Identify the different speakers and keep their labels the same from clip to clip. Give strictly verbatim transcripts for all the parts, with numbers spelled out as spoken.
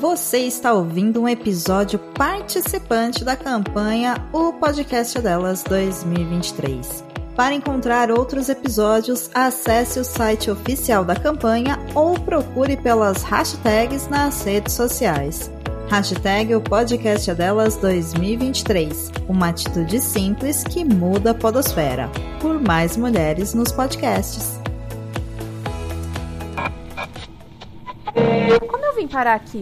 Speaker 1: Você está ouvindo um episódio participante da campanha O Podcast Delas dois mil e vinte e três. Para encontrar outros episódios, acesse o site oficial da campanha ou procure pelas hashtags nas redes sociais. Hashtag O Podcast Delas dois mil e vinte e três. Uma atitude simples que muda a podosfera. Por mais mulheres nos podcasts.
Speaker 2: Como eu vim parar aqui?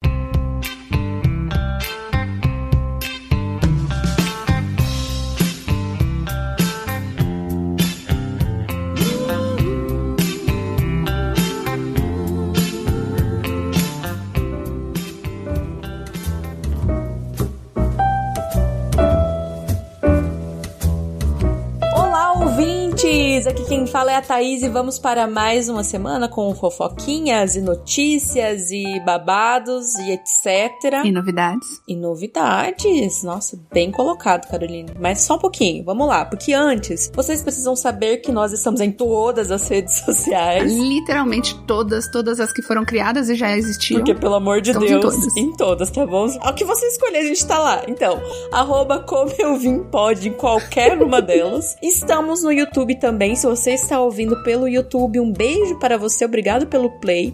Speaker 2: Aqui quem fala é a Thaís e vamos para mais uma semana com fofoquinhas e notícias e babados e etcétera.
Speaker 3: E novidades.
Speaker 2: E novidades. Nossa, bem colocado, Caroline. Mas só um pouquinho, vamos lá. Porque antes, vocês precisam saber que nós estamos em todas as redes sociais.
Speaker 3: Literalmente todas, todas as que foram criadas e já existiam.
Speaker 2: Porque, pelo amor de
Speaker 3: estamos
Speaker 2: Deus,
Speaker 3: em todas.
Speaker 2: em todas, tá bom? O que você escolher, a gente tá lá. Então, arroba como eu vim pode em qualquer uma delas. Estamos no YouTube também. Se você está ouvindo pelo YouTube, um beijo para você, obrigado pelo play.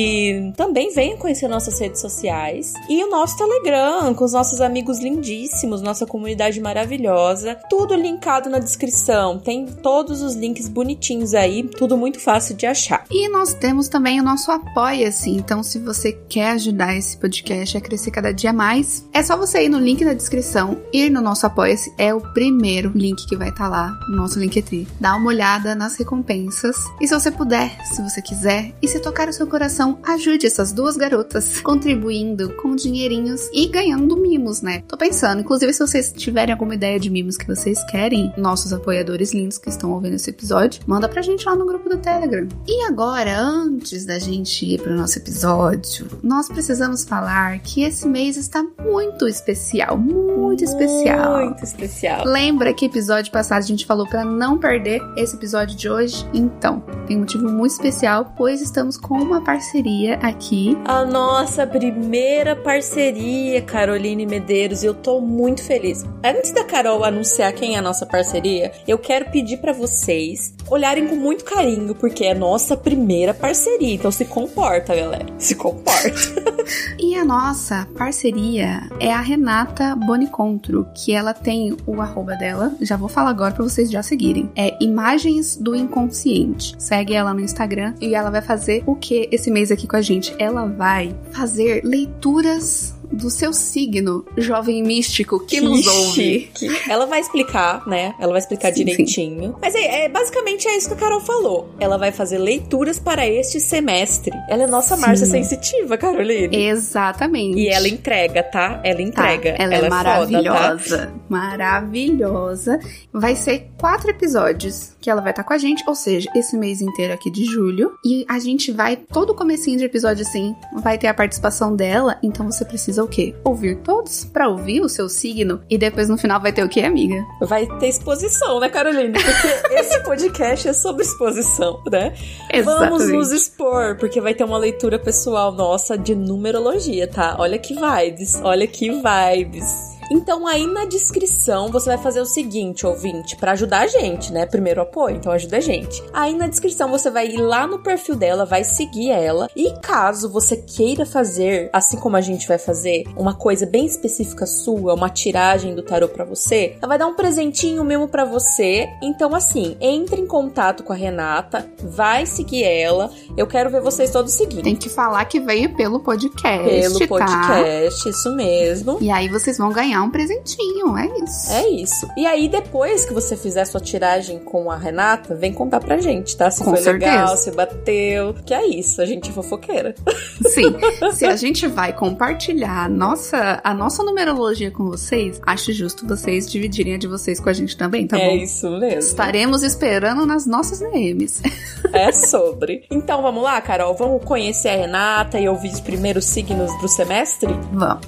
Speaker 2: E também venha conhecer nossas redes sociais. E o nosso Telegram, com os nossos amigos lindíssimos, nossa comunidade maravilhosa. Tudo linkado na descrição. Tem todos os links bonitinhos aí, tudo muito fácil de achar.
Speaker 3: E nós temos também o nosso Apoia-se. Então, se você quer ajudar esse podcast a crescer cada dia mais, é só você ir no link na descrição, ir no nosso Apoia-se. É o primeiro link que vai estar lá, no nosso Linktree. Dá uma olhada nas recompensas. E se você puder, se você quiser, e se tocar o seu coração, ajude essas duas garotas, contribuindo com dinheirinhos e ganhando mimos, né? Tô pensando, inclusive se vocês tiverem alguma ideia de mimos que vocês querem, nossos apoiadores lindos que estão ouvindo esse episódio, manda pra gente lá no grupo do Telegram. E agora, antes da gente ir pro nosso episódio, nós precisamos falar que esse mês está muito especial, muito especial.
Speaker 2: Muito especial.
Speaker 3: Lembra que episódio passado a gente falou pra não perder esse episódio de hoje? Então, tem um motivo muito especial, pois estamos com uma parceria aqui.
Speaker 2: A nossa primeira parceria, Caroline Medeiros, e eu tô muito feliz. Antes da Carol anunciar quem é a nossa parceria, eu quero pedir pra vocês olharem com muito carinho, porque é nossa primeira parceria, então se comporta, galera, se comporta.
Speaker 3: E a nossa parceria é a Renata Bonicontro, que ela tem o arroba dela, já vou falar agora pra vocês já seguirem, é Imagens do Inconsciente. Segue ela no Instagram e ela vai fazer o que esse mês aqui com a gente? Ela vai fazer leituras do seu signo, jovem místico que, que nos ouve.
Speaker 2: Chique. Ela vai explicar, né? Ela vai explicar sim, direitinho. Sim. Mas é, é, basicamente é isso que a Carol falou. Ela vai fazer leituras para este semestre. Ela é nossa sim. Márcia sensitiva, Caroline.
Speaker 3: Exatamente.
Speaker 2: E ela entrega, tá? Ela entrega.
Speaker 3: Tá, ela, ela é, é maravilhosa. Foda, tá? Maravilhosa. Vai ser quatro episódios que ela vai estar com a gente, ou seja, esse mês inteiro aqui de julho. E a gente vai, todo comecinho de episódio assim, vai ter a participação dela, então você precisa o quê? Ouvir todos pra ouvir o seu signo e depois no final vai ter o quê, amiga?
Speaker 2: Vai ter exposição, né, Caroline? Porque esse podcast é sobre exposição, né?
Speaker 3: Exatamente.
Speaker 2: Vamos nos expor, porque vai ter uma leitura pessoal nossa de numerologia, tá? Olha que vibes, olha que vibes. Então aí na descrição você vai fazer o seguinte, ouvinte, pra ajudar a gente, né? Primeiro apoio, então ajuda a gente. Aí na descrição você vai ir lá no perfil dela, vai seguir ela. E caso você queira fazer, assim como a gente vai fazer, uma coisa bem específica sua, uma tiragem do tarô pra você, ela vai dar um presentinho mesmo pra você. Então assim, entre em contato com a Renata, vai seguir ela. Eu quero ver vocês todos seguindo.
Speaker 3: Tem que falar que veio pelo podcast,
Speaker 2: Pelo podcast,
Speaker 3: tá?
Speaker 2: Isso mesmo.
Speaker 3: E aí vocês vão ganhar um presentinho, é isso.
Speaker 2: É isso. E aí, depois que você fizer sua tiragem com a Renata, vem contar pra gente, tá? Se
Speaker 3: com
Speaker 2: foi
Speaker 3: certeza.
Speaker 2: Legal, se bateu. Que é isso, a gente é fofoqueira.
Speaker 3: Sim. Se a gente vai compartilhar a nossa, a nossa numerologia com vocês, acho justo vocês dividirem a de vocês com a gente também, tá bom?
Speaker 2: É isso mesmo.
Speaker 3: Estaremos esperando nas nossas D Ms.
Speaker 2: É sobre. Então, vamos lá, Carol? Vamos conhecer a Renata e ouvir os primeiros signos do semestre?
Speaker 3: Vamos.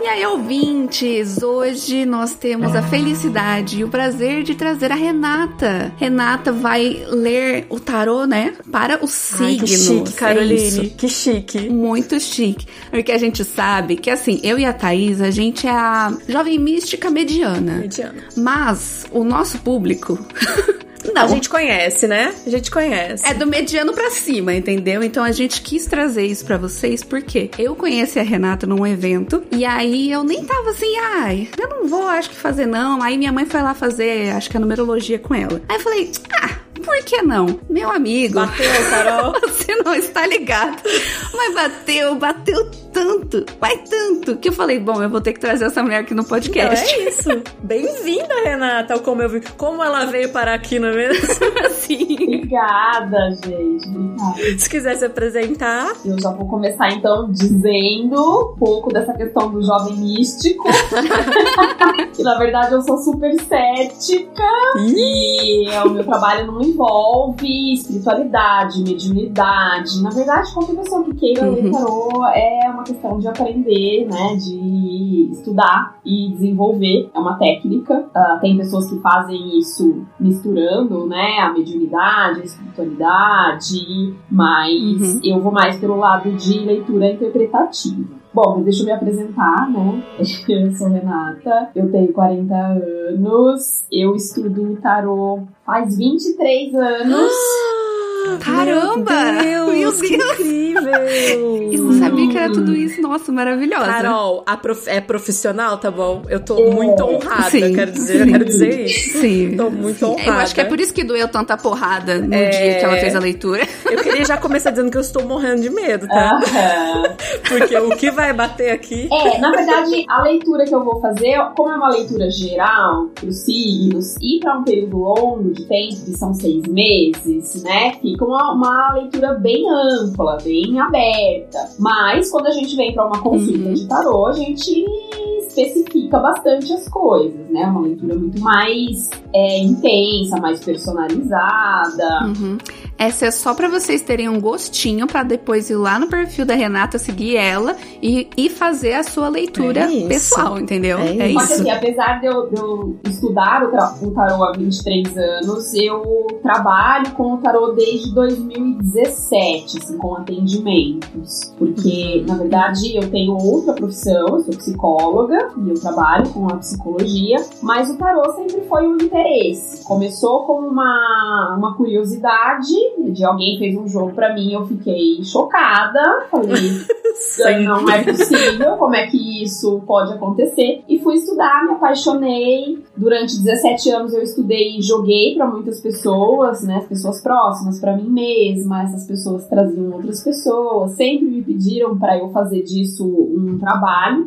Speaker 3: E aí, ouvintes, hoje nós temos a felicidade e o prazer de trazer a Renata. Renata vai ler o tarô, né, para os signos.
Speaker 2: Ai, que chique, Caroline, é que chique.
Speaker 3: Muito chique. Porque a gente sabe que, assim, eu e a Thaís, a gente é a jovem mística mediana.
Speaker 2: Mediana.
Speaker 3: Mas o nosso público... Não.
Speaker 2: A gente conhece, né? A gente conhece.
Speaker 3: É do mediano pra cima, entendeu? Então a gente quis trazer isso pra vocês porque eu conheci a Renata num evento e aí eu nem tava assim, ai, eu não vou, acho que fazer não. Aí minha mãe foi lá fazer, acho que a numerologia com ela. Aí eu falei, ah... Por que não? Meu amigo.
Speaker 2: Bateu, Carol.
Speaker 3: Você não está ligado. Mas bateu, bateu tanto, vai tanto, que eu falei, bom, eu vou ter que trazer essa mulher aqui no podcast.
Speaker 2: Então é isso. Bem-vinda, Renata, como eu vi. Como ela veio parar aqui, não é mesmo?
Speaker 3: Sim.
Speaker 4: Obrigada, gente. Obrigada.
Speaker 2: Se quiser se apresentar.
Speaker 4: Eu já vou começar, então, dizendo um pouco dessa questão do jovem místico. Que, na verdade, eu sou super cética. E o meu trabalho não envolve espiritualidade, mediunidade. Na verdade, qualquer pessoa que queira
Speaker 3: uhum.
Speaker 4: ler tarô é uma questão de aprender, né? De estudar e desenvolver. É uma técnica. Uh, tem pessoas que fazem isso misturando, né? A mediunidade, a espiritualidade. Mas uhum. eu vou mais pelo lado de leitura interpretativa. Bom, deixa eu me apresentar, né? Eu sou Renata, eu tenho quarenta anos, eu estudo tarô faz vinte e três anos.
Speaker 3: Caramba!
Speaker 2: Meu Deus,
Speaker 3: Meu Deus.
Speaker 2: Que incrível!
Speaker 3: Eu não sabia que era tudo isso. Nossa, maravilhosa.
Speaker 2: Carol, a prof... é profissional, tá bom? Eu tô
Speaker 4: é.
Speaker 2: muito honrada,
Speaker 3: Sim,
Speaker 2: quero dizer,
Speaker 3: sim.
Speaker 2: eu quero dizer isso.
Speaker 3: Sim.
Speaker 2: Tô muito
Speaker 3: sim.
Speaker 2: honrada.
Speaker 3: Eu acho que é por isso que doeu tanta porrada no
Speaker 2: é...
Speaker 3: dia que ela fez a leitura.
Speaker 2: Eu queria já começar dizendo que eu estou morrendo de medo, tá?
Speaker 4: Uhum.
Speaker 2: Porque o que vai bater aqui...
Speaker 4: É, na verdade, a leitura que eu vou fazer, como é uma leitura geral pros signos e para um período longo de tempo, que são seis meses, né? Fica uma, uma leitura bem ampla, bem aberta. Mas quando a gente vem para uma consulta uhum. de tarô, a gente especifica bastante as coisas, né? Uma leitura muito mais é, intensa, mais personalizada.
Speaker 3: Uhum. Essa é só pra vocês terem um gostinho pra depois ir lá no perfil da Renata, seguir ela e, e fazer a sua leitura
Speaker 2: é
Speaker 3: pessoal, entendeu?
Speaker 2: É,
Speaker 3: é
Speaker 2: isso.
Speaker 4: Mas assim, apesar de eu, de eu estudar o, tra- o tarô há vinte e três anos, eu trabalho com o tarô desde dois mil e dezessete, assim, com atendimentos. Porque, uhum. na verdade, eu tenho outra profissão, eu sou psicóloga e eu trabalho com a psicologia, mas o tarô sempre foi um interesse. Começou com uma, uma curiosidade de alguém fez um jogo pra mim, eu fiquei chocada, falei, não é possível, como é que isso pode acontecer? E fui estudar, me apaixonei. Durante dezessete anos eu estudei e joguei pra muitas pessoas, né, as pessoas próximas pra mim mesma, essas pessoas traziam outras pessoas, sempre me pediram pra eu fazer disso um trabalho,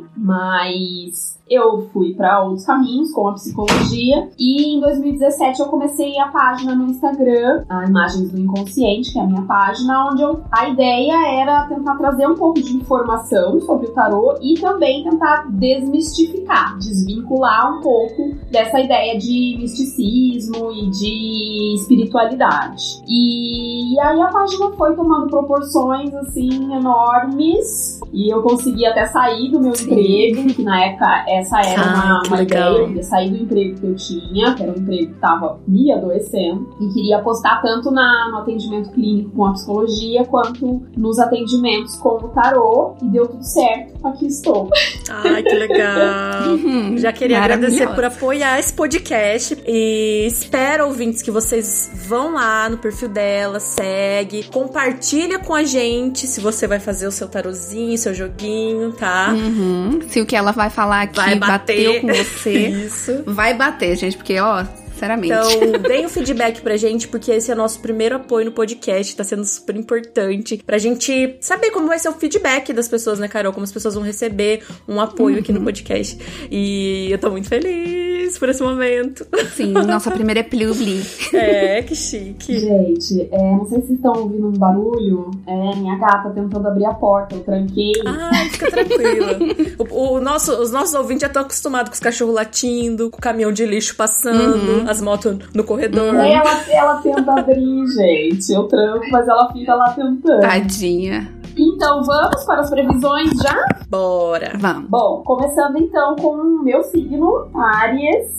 Speaker 4: mas eu fui para outros caminhos com a psicologia e em dois mil e dezessete eu comecei a página no Instagram, a Imagens do Inconsciente, que é a minha página, onde eu, a ideia era tentar trazer um pouco de informação sobre o tarô e também tentar desmistificar, desvincular um pouco dessa ideia de misticismo e de espiritualidade. E aí a página foi tomando proporções assim enormes e eu consegui até sair do meu Sim. emprego, que na época essa era ah, uma, uma ideia, eu queria sair do emprego que eu tinha, que era um emprego que estava me adoecendo, e queria apostar tanto na, no atendimento clínico com a psicologia, quanto nos atendimentos com o tarô, e deu tudo certo, aqui estou.
Speaker 2: Ai, que legal! Uhum, Já queria agradecer por apoiar esse podcast, e espero, ouvintes, que vocês vão lá no perfil dela, segue, compartilha com a gente se você vai fazer o seu tarozinho, seu joguinho, tá?
Speaker 3: Uhum. Se o que ela vai falar aqui
Speaker 2: vai bater.
Speaker 3: bateu com você,
Speaker 2: Isso.
Speaker 3: vai bater, gente, porque, ó, sinceramente.
Speaker 2: Então, deem o feedback pra gente, porque esse é o nosso primeiro apoio no podcast, tá sendo super importante pra gente saber como vai ser o feedback das pessoas, né, Carol? Como as pessoas vão receber um apoio uhum. aqui no podcast. E eu tô muito feliz por esse momento.
Speaker 3: Sim, nossa primeira é Plubli.
Speaker 2: É, que chique.
Speaker 4: Gente, é, não sei se vocês estão ouvindo um barulho, é minha gata tentando abrir a porta, eu tranquei.
Speaker 2: Ai, fica tranquila. o, o nosso, os nossos ouvintes já estão acostumados com os cachorros latindo, com o caminhão de lixo passando, uhum. as motos no corredor.
Speaker 4: Ela, ela tenta abrir, gente. Eu tranco, mas ela fica lá tentando.
Speaker 3: Tadinha.
Speaker 4: Então, vamos para as previsões já?
Speaker 2: Bora!
Speaker 3: Vamos.
Speaker 4: Bom, começando então com o meu signo, Áries.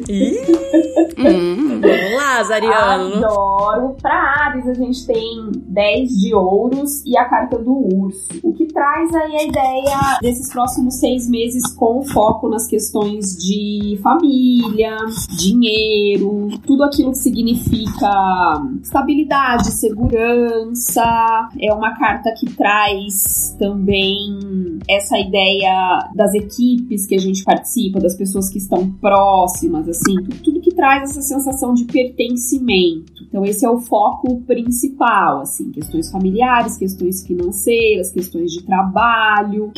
Speaker 3: hum.
Speaker 2: Vamos lá, Zariano.
Speaker 4: Adoro. Para Áries, a gente tem dez de ouros e a carta do urso. O que traz aí a ideia desses próximos seis meses com foco nas questões de família, dinheiro, tudo aquilo que significa estabilidade, segurança. É uma carta que traz também essa ideia das equipes que a gente participa, das pessoas que estão próximas, assim, tudo que traz essa sensação de pertencimento. Então esse é o foco principal, assim, questões familiares, questões financeiras, questões de trabalho.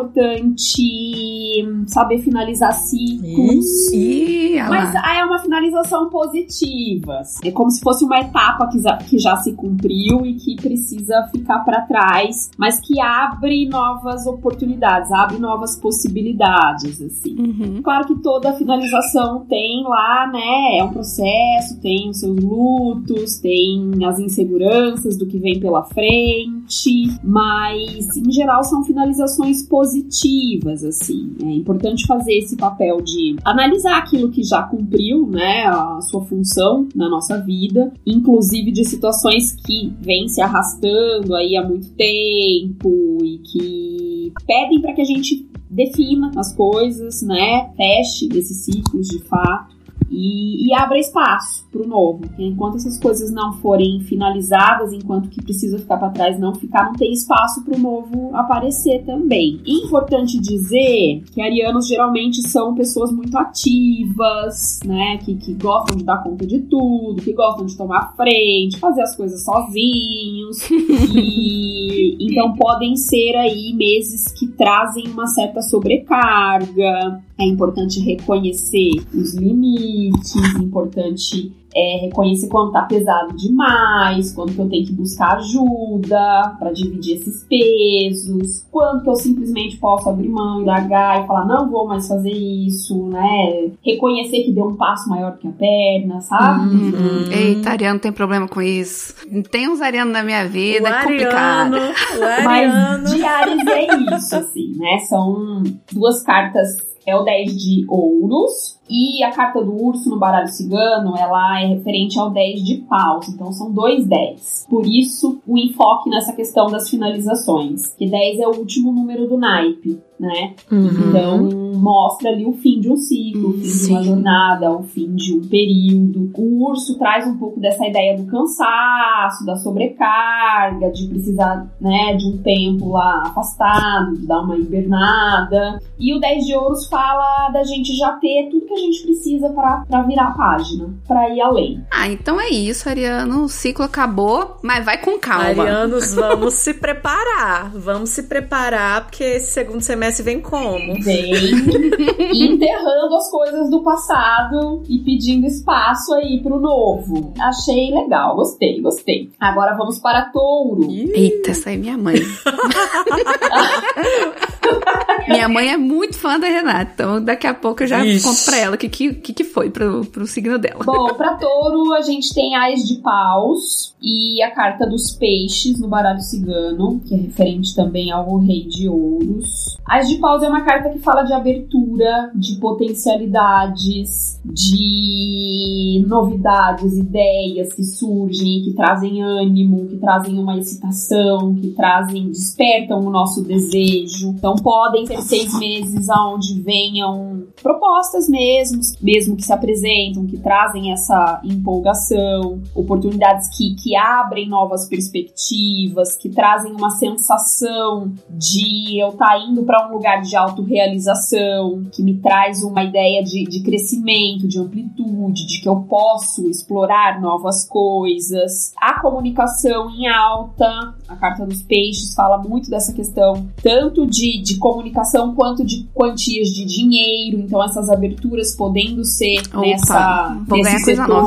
Speaker 4: Importante saber finalizar ciclos.
Speaker 3: Ih,
Speaker 4: Mas ah, é uma finalização positiva. É como se fosse uma etapa que já, que já se cumpriu e que precisa ficar para trás, mas que abre novas oportunidades, abre novas possibilidades, assim.
Speaker 3: Uhum.
Speaker 4: Claro que toda finalização tem lá, né, é um processo, tem os seus lutos, tem as inseguranças do que vem pela frente, mas em geral são finalizações positivas, assim. É importante fazer esse papel de analisar aquilo que já cumpriu, né, a sua função na nossa vida, inclusive de situações que vêm se arrastando aí há muito tempo e que pedem para que a gente defina as coisas, né, feche esses ciclos de fato e, e abra espaço para o novo. Porque enquanto essas coisas não forem finalizadas, enquanto que precisa ficar para trás não ficar, não tem espaço para o novo aparecer também. E importante dizer que arianos geralmente são pessoas muito ativas, né, que, que gostam de dar conta de tudo, que gostam de tomar frente, fazer as coisas sozinhos e então podem ser aí meses que trazem uma certa sobrecarga. É importante reconhecer os limites, é importante é, reconhecer quando tá pesado demais, quando que eu tenho que buscar ajuda para dividir esses pesos, quando que eu simplesmente posso abrir mão e largar e falar, não vou mais fazer isso, né? Reconhecer que deu um passo maior que a perna, sabe?
Speaker 3: Uhum. Eita, Ariano tem problema com isso. Tem uns Ariano na minha vida,
Speaker 2: o
Speaker 3: é complicado.
Speaker 2: Ariano, o Ariano.
Speaker 4: Mas de Áries é isso, assim, né? São duas cartas. É o dez de ouros e a carta do urso no baralho cigano, ela é referente ao dez de paus. Então são dois dez. Por isso o enfoque nessa questão das finalizações. Que dez é o último número do naipe, né?
Speaker 2: Uhum.
Speaker 4: Então mostra ali o fim de um ciclo, o fim Sim. de uma jornada, o fim de um período. O urso traz um pouco dessa ideia do cansaço, da sobrecarga, de precisar, né, de um tempo lá afastado, de dar uma hibernada. E o dez de ouros fala da gente já ter tudo que a gente precisa pra, pra virar a página, pra ir além.
Speaker 3: Ah, então é isso, Ariano. O ciclo acabou, mas vai com calma.
Speaker 2: Arianos, vamos se preparar. Vamos se preparar, porque esse segundo semestre vem como?
Speaker 4: Vem enterrando as coisas do passado e pedindo espaço aí pro novo. Achei legal, gostei, gostei. Agora vamos para Touro.
Speaker 3: Eita, essa é minha mãe. Minha mãe é muito fã da Renata, então daqui a pouco eu já Ixi. conto pra ela o que, que, que foi pro, pro signo dela.
Speaker 4: Bom, pra Touro a gente tem Ás de Paus e a carta dos peixes no baralho cigano, que é referente também ao Rei de Ouros. Ás de Paus é uma carta que fala de abertura, de potencialidades, de novidades, ideias que surgem, que trazem ânimo, que trazem uma excitação, que trazem, despertam o nosso desejo. Então podem ser seis meses onde venham propostas mesmo, mesmo que se apresentam, que trazem essa empolgação, oportunidades que, que abrem novas perspectivas, que trazem uma sensação de eu estar indo para um lugar de autorrealização, que me traz uma ideia de, de crescimento, de amplitude, de que eu posso explorar novas coisas. A comunicação em alta, a carta dos peixes fala muito dessa questão, tanto de, de comunicação quanto de quantias de dinheiro, então essas aberturas podendo ser
Speaker 3: Opa,
Speaker 4: nessa
Speaker 3: vou
Speaker 4: nesse
Speaker 3: ganhar coisa
Speaker 4: setor.
Speaker 3: nova, então.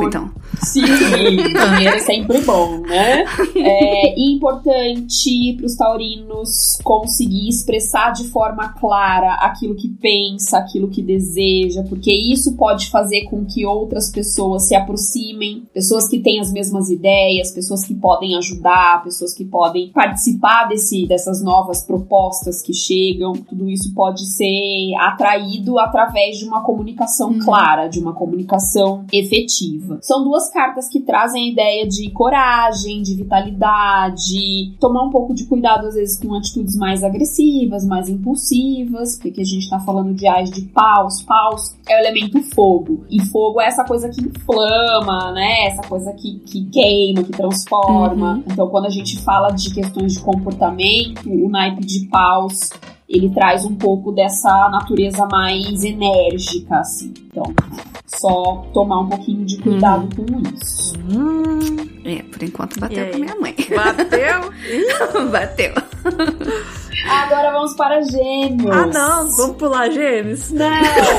Speaker 4: Sim, dinheiro é sempre bom, né? É importante para os taurinos conseguir expressar de forma clara aquilo que pensa, aquilo que deseja, porque isso pode fazer com que outras pessoas se aproximem, pessoas que têm as mesmas ideias, pessoas que podem ajudar, pessoas que podem participar desse, dessas novas propostas que chegam. Tudo isso pode ser atraído através de uma comunicação uhum. clara, de uma comunicação efetiva. São duas cartas que trazem a ideia de coragem, de vitalidade, tomar um pouco de cuidado às vezes com atitudes mais agressivas, mais impulsivas, porque a gente tá falando de ás de paus. Paus é o elemento fogo, e fogo é essa coisa que inflama, né, essa coisa que, que queima, que transforma. Uhum. Então quando a gente fala de questões de comportamento, o naipe de paus ele traz um pouco dessa natureza mais enérgica, assim. Então, só tomar um pouquinho de cuidado hum. com isso.
Speaker 3: Hum. É, por enquanto bateu com minha mãe.
Speaker 2: Bateu?
Speaker 3: Bateu.
Speaker 4: Agora vamos para Gêmeos.
Speaker 2: Ah, não. Vamos pular Gêmeos?
Speaker 4: Não.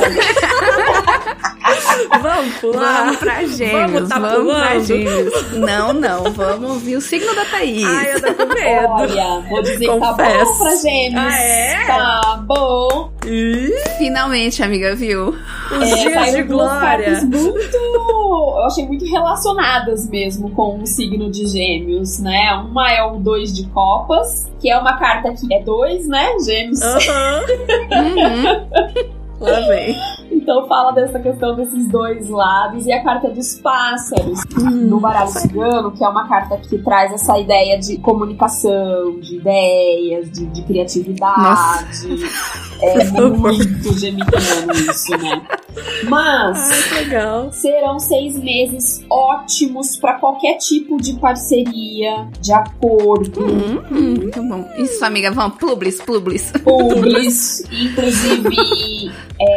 Speaker 2: Vamos pular?
Speaker 3: Vamos pra Gêmeos.
Speaker 2: Vamos, tá
Speaker 3: vamos pra
Speaker 2: pulando?
Speaker 3: Gêmeos. Não, não. Vamos ouvir o signo da Thaís.
Speaker 2: Ai, eu tô com medo.
Speaker 4: Olha, vou dizer
Speaker 2: Confesso.
Speaker 4: que tá bom pra Gêmeos.
Speaker 2: Ah, é?
Speaker 4: Tá bom.
Speaker 2: Ih,
Speaker 3: Finalmente, amiga, viu?
Speaker 2: os
Speaker 4: É,
Speaker 2: dias
Speaker 4: saiu
Speaker 2: de
Speaker 4: duas
Speaker 2: glória.
Speaker 4: cartas muito, eu achei muito relacionadas mesmo com o signo de Gêmeos, né? Uma é o dois de copas, que é uma carta que é dois, né? Gêmeos.
Speaker 2: Aham.
Speaker 3: Uhum.
Speaker 2: Lá vem.
Speaker 4: Então fala dessa questão desses dois lados. E a carta dos pássaros
Speaker 2: Hum.
Speaker 4: no baralho cigano, que é uma carta que traz essa ideia de comunicação, de ideias, de, de criatividade.
Speaker 3: Nossa.
Speaker 4: É muito geminiano isso, né? Mas
Speaker 2: Ai, que legal.
Speaker 4: serão seis meses ótimos para qualquer tipo de parceria, de acordo,
Speaker 3: Hum, hum, muito bom. Isso, amiga, vamos. Publis, publis.
Speaker 4: publis, inclusive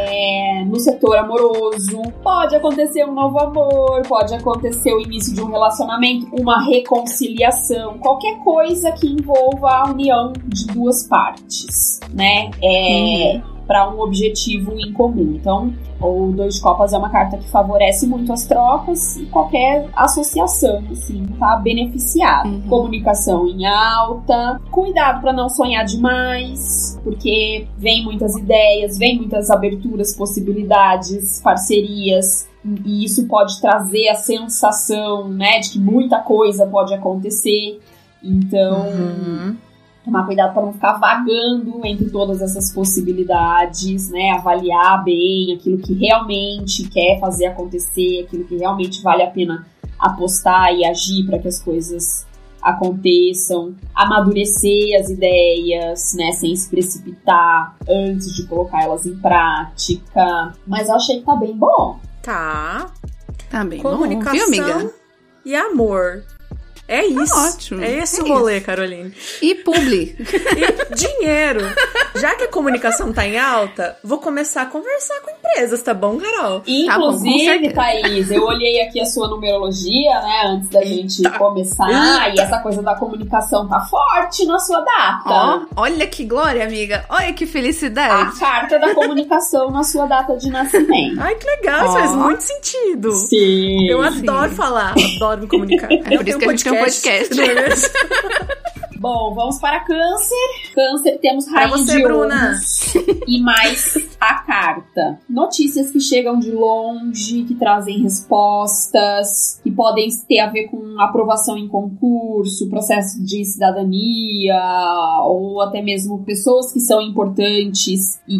Speaker 4: é, no setor amoroso. Pode acontecer um novo amor, pode acontecer o início de um relacionamento, uma reconciliação, qualquer coisa que envolva a união de duas partes, né? É, uhum. Para um objetivo em comum. Então, o dois de copas é uma carta que favorece muito as trocas e qualquer associação, assim, tá beneficiada. Uhum. Comunicação em alta, cuidado para não sonhar demais, porque vem muitas ideias, vem muitas aberturas, possibilidades, parcerias, e isso pode trazer a sensação, né, de que muita coisa pode acontecer. Então, uhum. tomar cuidado para não ficar vagando entre todas essas possibilidades, né? Avaliar bem aquilo que realmente quer fazer acontecer, aquilo que realmente vale a pena apostar e agir para que as coisas aconteçam. Amadurecer as ideias, né? Sem se precipitar antes de colocar elas em prática. Mas eu achei que tá bem bom.
Speaker 2: Tá.
Speaker 3: Tá bem
Speaker 2: Comunicação
Speaker 3: bom, viu, amiga?
Speaker 2: E amor. É isso.
Speaker 3: Tá ótimo.
Speaker 2: É esse
Speaker 3: é
Speaker 2: o rolê,
Speaker 3: isso.
Speaker 2: Caroline.
Speaker 3: E publi.
Speaker 2: E dinheiro. Já que a comunicação tá em alta, vou começar a conversar com empresas, tá bom, Carol?
Speaker 4: Inclusive, tá bom, Thaís, eu olhei aqui a sua numerologia, né, antes da
Speaker 2: Eita.
Speaker 4: gente começar, Eita. E essa coisa da comunicação tá forte na sua data.
Speaker 3: Ó, olha que glória, amiga. Olha que felicidade.
Speaker 4: A carta da comunicação na sua data de nascimento.
Speaker 2: Ai, que legal,
Speaker 3: Ó.
Speaker 2: isso faz muito sentido.
Speaker 4: Sim.
Speaker 2: Eu
Speaker 3: Sim.
Speaker 2: adoro falar, adoro me comunicar.
Speaker 3: É por isso que a gente tem um podcast.
Speaker 2: Não é mesmo?
Speaker 4: Bom, vamos para Câncer. Câncer, temos
Speaker 2: Pra
Speaker 4: Rainha
Speaker 2: você,
Speaker 4: de
Speaker 2: Bruna.
Speaker 4: Ouros e mais a carta. Notícias que chegam de longe, que trazem respostas, que podem ter a ver com aprovação em concurso, processo de cidadania, ou até mesmo pessoas que são importantes e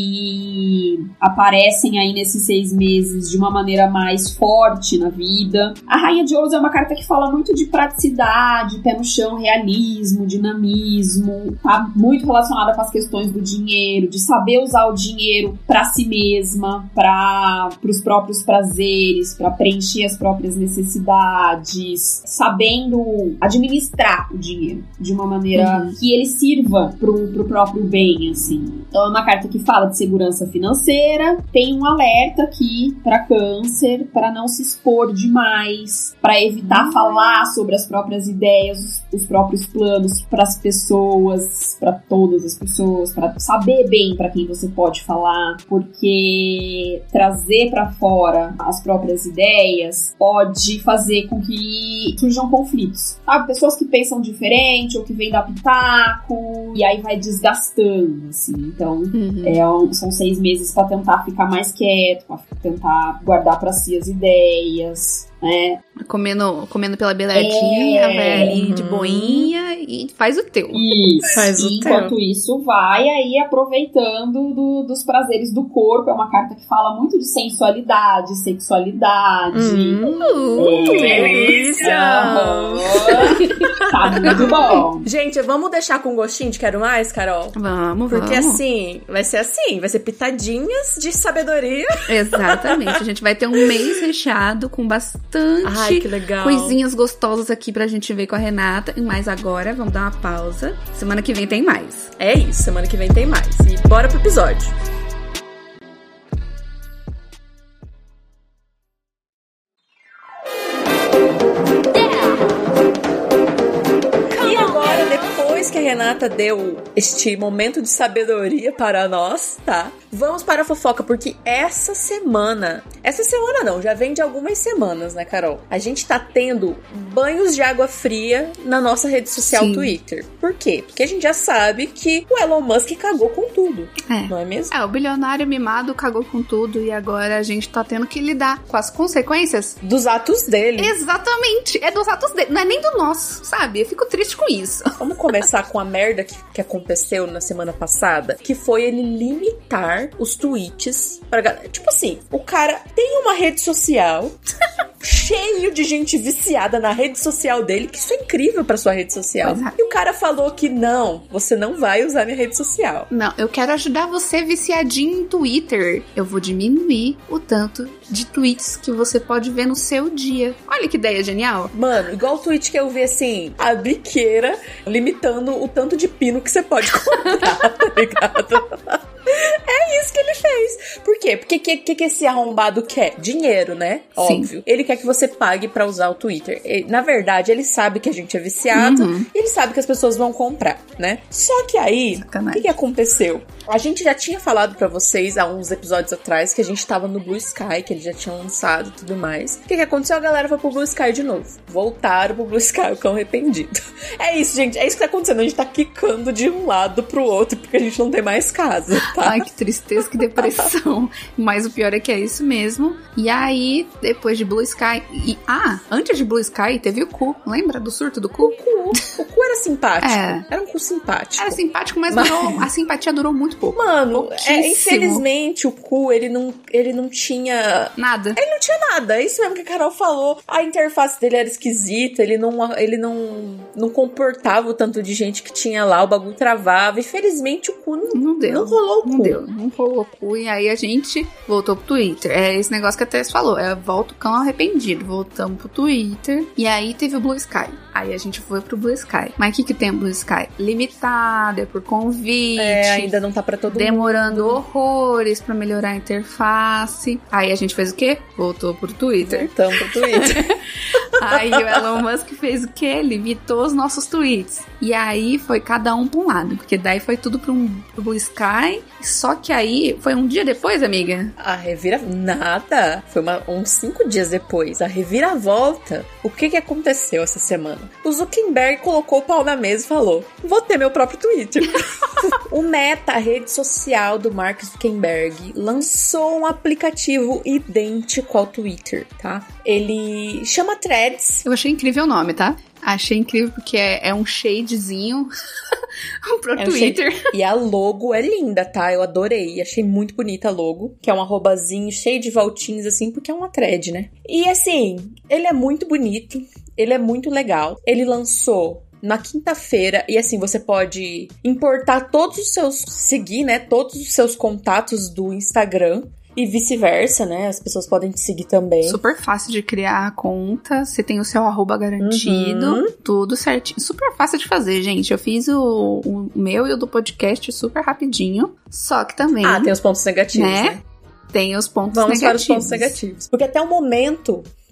Speaker 4: que aparecem aí nesses seis meses de uma maneira mais forte na vida. A Rainha de Ouros é uma carta que fala muito de praticidade, pé no chão, realismo, dinamismo, tá muito relacionada com as questões do dinheiro, de saber usar o dinheiro para si mesma, para os próprios prazeres, para preencher as próprias necessidades, sabendo administrar o dinheiro de uma maneira uhum. que ele sirva pro, pro próprio bem, assim. Então é uma carta que fala de segurança financeira, tem um alerta aqui para Câncer, para não se expor demais, para evitar uhum. falar sobre as próprias ideias, os, os próprios planos planos para as pessoas, para todas as pessoas, para saber bem para quem você pode falar, porque trazer para fora as próprias ideias pode fazer com que surjam conflitos. Sabe? Pessoas que pensam diferente ou que vêm dar pitaco, e aí vai desgastando, assim. Então, uhum. é, um, são seis meses para tentar ficar mais quieto, para tentar guardar para si as ideias, né?
Speaker 3: Comendo, comendo pela beiradinha, é, vai ali uhum. de boinha e faz o teu.
Speaker 4: Isso.
Speaker 3: Faz
Speaker 4: e
Speaker 3: o
Speaker 4: enquanto
Speaker 3: teu.
Speaker 4: isso, vai aí aproveitando do, dos prazeres do corpo. É uma carta que fala muito de sensualidade, sexualidade.
Speaker 3: Hum,
Speaker 4: é,
Speaker 3: que delícia!
Speaker 4: Uhum. Tá muito bom.
Speaker 2: Gente, vamos deixar com gostinho de quero mais, Carol?
Speaker 3: Vamos,
Speaker 2: Porque
Speaker 3: vamos.
Speaker 2: assim, vai ser assim, vai ser pitadinhas de sabedoria.
Speaker 3: Exatamente, a gente vai ter um mês recheado com bastante
Speaker 2: Ai, que legal.
Speaker 3: coisinhas gostosas aqui pra gente ver com a Renata. Mas agora, vamos dar uma pausa. Semana que vem tem mais.
Speaker 2: É isso, semana que vem tem mais. E bora pro episódio. E agora, depois que a Renata deu este momento de sabedoria para nós, tá? Vamos para a fofoca, porque essa semana... Essa semana não, já vem de algumas semanas, né, Carol? A gente tá tendo banhos de água fria na nossa rede social
Speaker 3: Sim.
Speaker 2: Twitter. Por quê? Porque a gente já sabe que o Elon Musk cagou com tudo.
Speaker 3: É.
Speaker 2: Não é mesmo?
Speaker 3: É, o bilionário mimado cagou com tudo e agora a gente tá tendo que lidar com as consequências
Speaker 2: Dos atos dele.
Speaker 3: Exatamente, é dos atos dele, não é nem do nosso, sabe? Eu fico triste com isso.
Speaker 2: Vamos começar com a merda que, que aconteceu na semana passada, que foi ele limitar os tweets pra galera. Tipo assim, o cara tem uma rede social cheio de gente viciada na rede social dele, que isso é incrível pra sua rede social.
Speaker 3: Pois é.
Speaker 2: E o cara falou que não, você não vai usar minha rede social.
Speaker 3: Não, eu quero ajudar você viciadinho em Twitter. Eu vou diminuir o tanto de tweets que você pode ver no seu dia. Olha que ideia genial.
Speaker 2: Mano, igual o tweet que eu vi assim, a biqueira limitando o tanto de pino que você pode comprar, tá ligado? É isso que ele fez. Por quê? Porque o que, que, que esse arrombado quer? Dinheiro, né?
Speaker 3: Sim.
Speaker 2: Óbvio. Ele quer que você pague pra usar o Twitter. Ele, na verdade, ele sabe que a gente é viciado
Speaker 3: Uhum.
Speaker 2: e ele sabe que as pessoas vão comprar, né? Só que aí, o que, que aconteceu? A gente já tinha falado pra vocês há uns episódios atrás que a gente tava no Blue Sky, que eles já tinham lançado e tudo mais. O que, que aconteceu? A galera foi pro Blue Sky de novo. Voltaram pro Blue Sky, o cão arrependido. É isso, gente. É isso que tá acontecendo. A gente tá quicando de um lado pro outro porque a gente não tem mais casa, tá?
Speaker 3: Ai, que tristeza, que depressão. Mas o pior é que é isso mesmo. E aí, depois de Blue Sky... E, ah, antes de Blue Sky, teve o Cu. Lembra do surto do Cu?
Speaker 2: O Cu. O Cu era simpático.
Speaker 3: É.
Speaker 2: Era um Cu simpático.
Speaker 3: Era simpático, mas,
Speaker 2: Mas...
Speaker 3: Durou, a simpatia durou muito pouco.
Speaker 2: Mano, é, infelizmente o Cu, ele não, ele não tinha...
Speaker 3: Nada.
Speaker 2: Ele não tinha nada. É isso mesmo que a Carol falou. A interface dele era esquisita. Ele não, ele não, não comportava o tanto de gente que tinha lá. O bagulho travava. Infelizmente o Cu não,
Speaker 3: não deu.
Speaker 2: Não rolou o Cu.
Speaker 3: Não deu. Não rolou o Cu. E aí a gente voltou pro Twitter. É esse negócio que a Tess falou. É volta o cão arrependido. Voltamos pro Twitter. E aí teve o Blue Sky. Aí a gente foi pro Blue Sky. Mas o que que tem o Blue Sky? Limitado, é por convite.
Speaker 2: É, ainda não tá pra todo
Speaker 3: demorando
Speaker 2: mundo.
Speaker 3: horrores pra melhorar a interface. Aí a gente fez o quê? Voltou pro Twitter.
Speaker 2: Voltamos pro Twitter.
Speaker 3: Aí o Elon Musk fez o quê? Limitou os nossos tweets. E aí foi cada um pra um lado. Porque daí foi tudo pro, um, pro Blue Sky. Só que aí foi um dia depois, amiga?
Speaker 2: A revira... Nada. Foi uma, uns cinco dias depois. A reviravolta. O que que aconteceu essa semana? O Zuckerberg colocou o pau na mesa e falou: vou ter meu próprio Twitter. O Meta, a rede social do Mark Zuckerberg, lançou um aplicativo idêntico ao Twitter, tá? Ele chama Threads.
Speaker 3: Eu achei incrível o nome, tá? Achei incrível porque é, é um shadezinho pro
Speaker 2: é um
Speaker 3: Twitter.
Speaker 2: Shade. E a logo é linda, tá? Eu adorei. Achei muito bonita a logo. Que é um arrobazinho cheio de voltinhos, assim, porque é uma thread, né? E, assim, ele é muito bonito. Ele é muito legal. Ele lançou na quinta-feira, e assim, você pode importar todos os seus... Seguir, né? Todos os seus contatos do Instagram. E vice-versa, né? As pessoas podem te seguir também.
Speaker 3: Super fácil de criar a conta. Você tem o seu arroba garantido.
Speaker 2: Uhum.
Speaker 3: Tudo certinho. Super fácil de fazer, gente. Eu fiz o, o meu e o do podcast super rapidinho. Só que também...
Speaker 2: Ah, tem os pontos negativos, né? né?
Speaker 3: Tem os pontos
Speaker 2: Vamos
Speaker 3: negativos.
Speaker 2: Vamos para os pontos negativos. Porque até o momento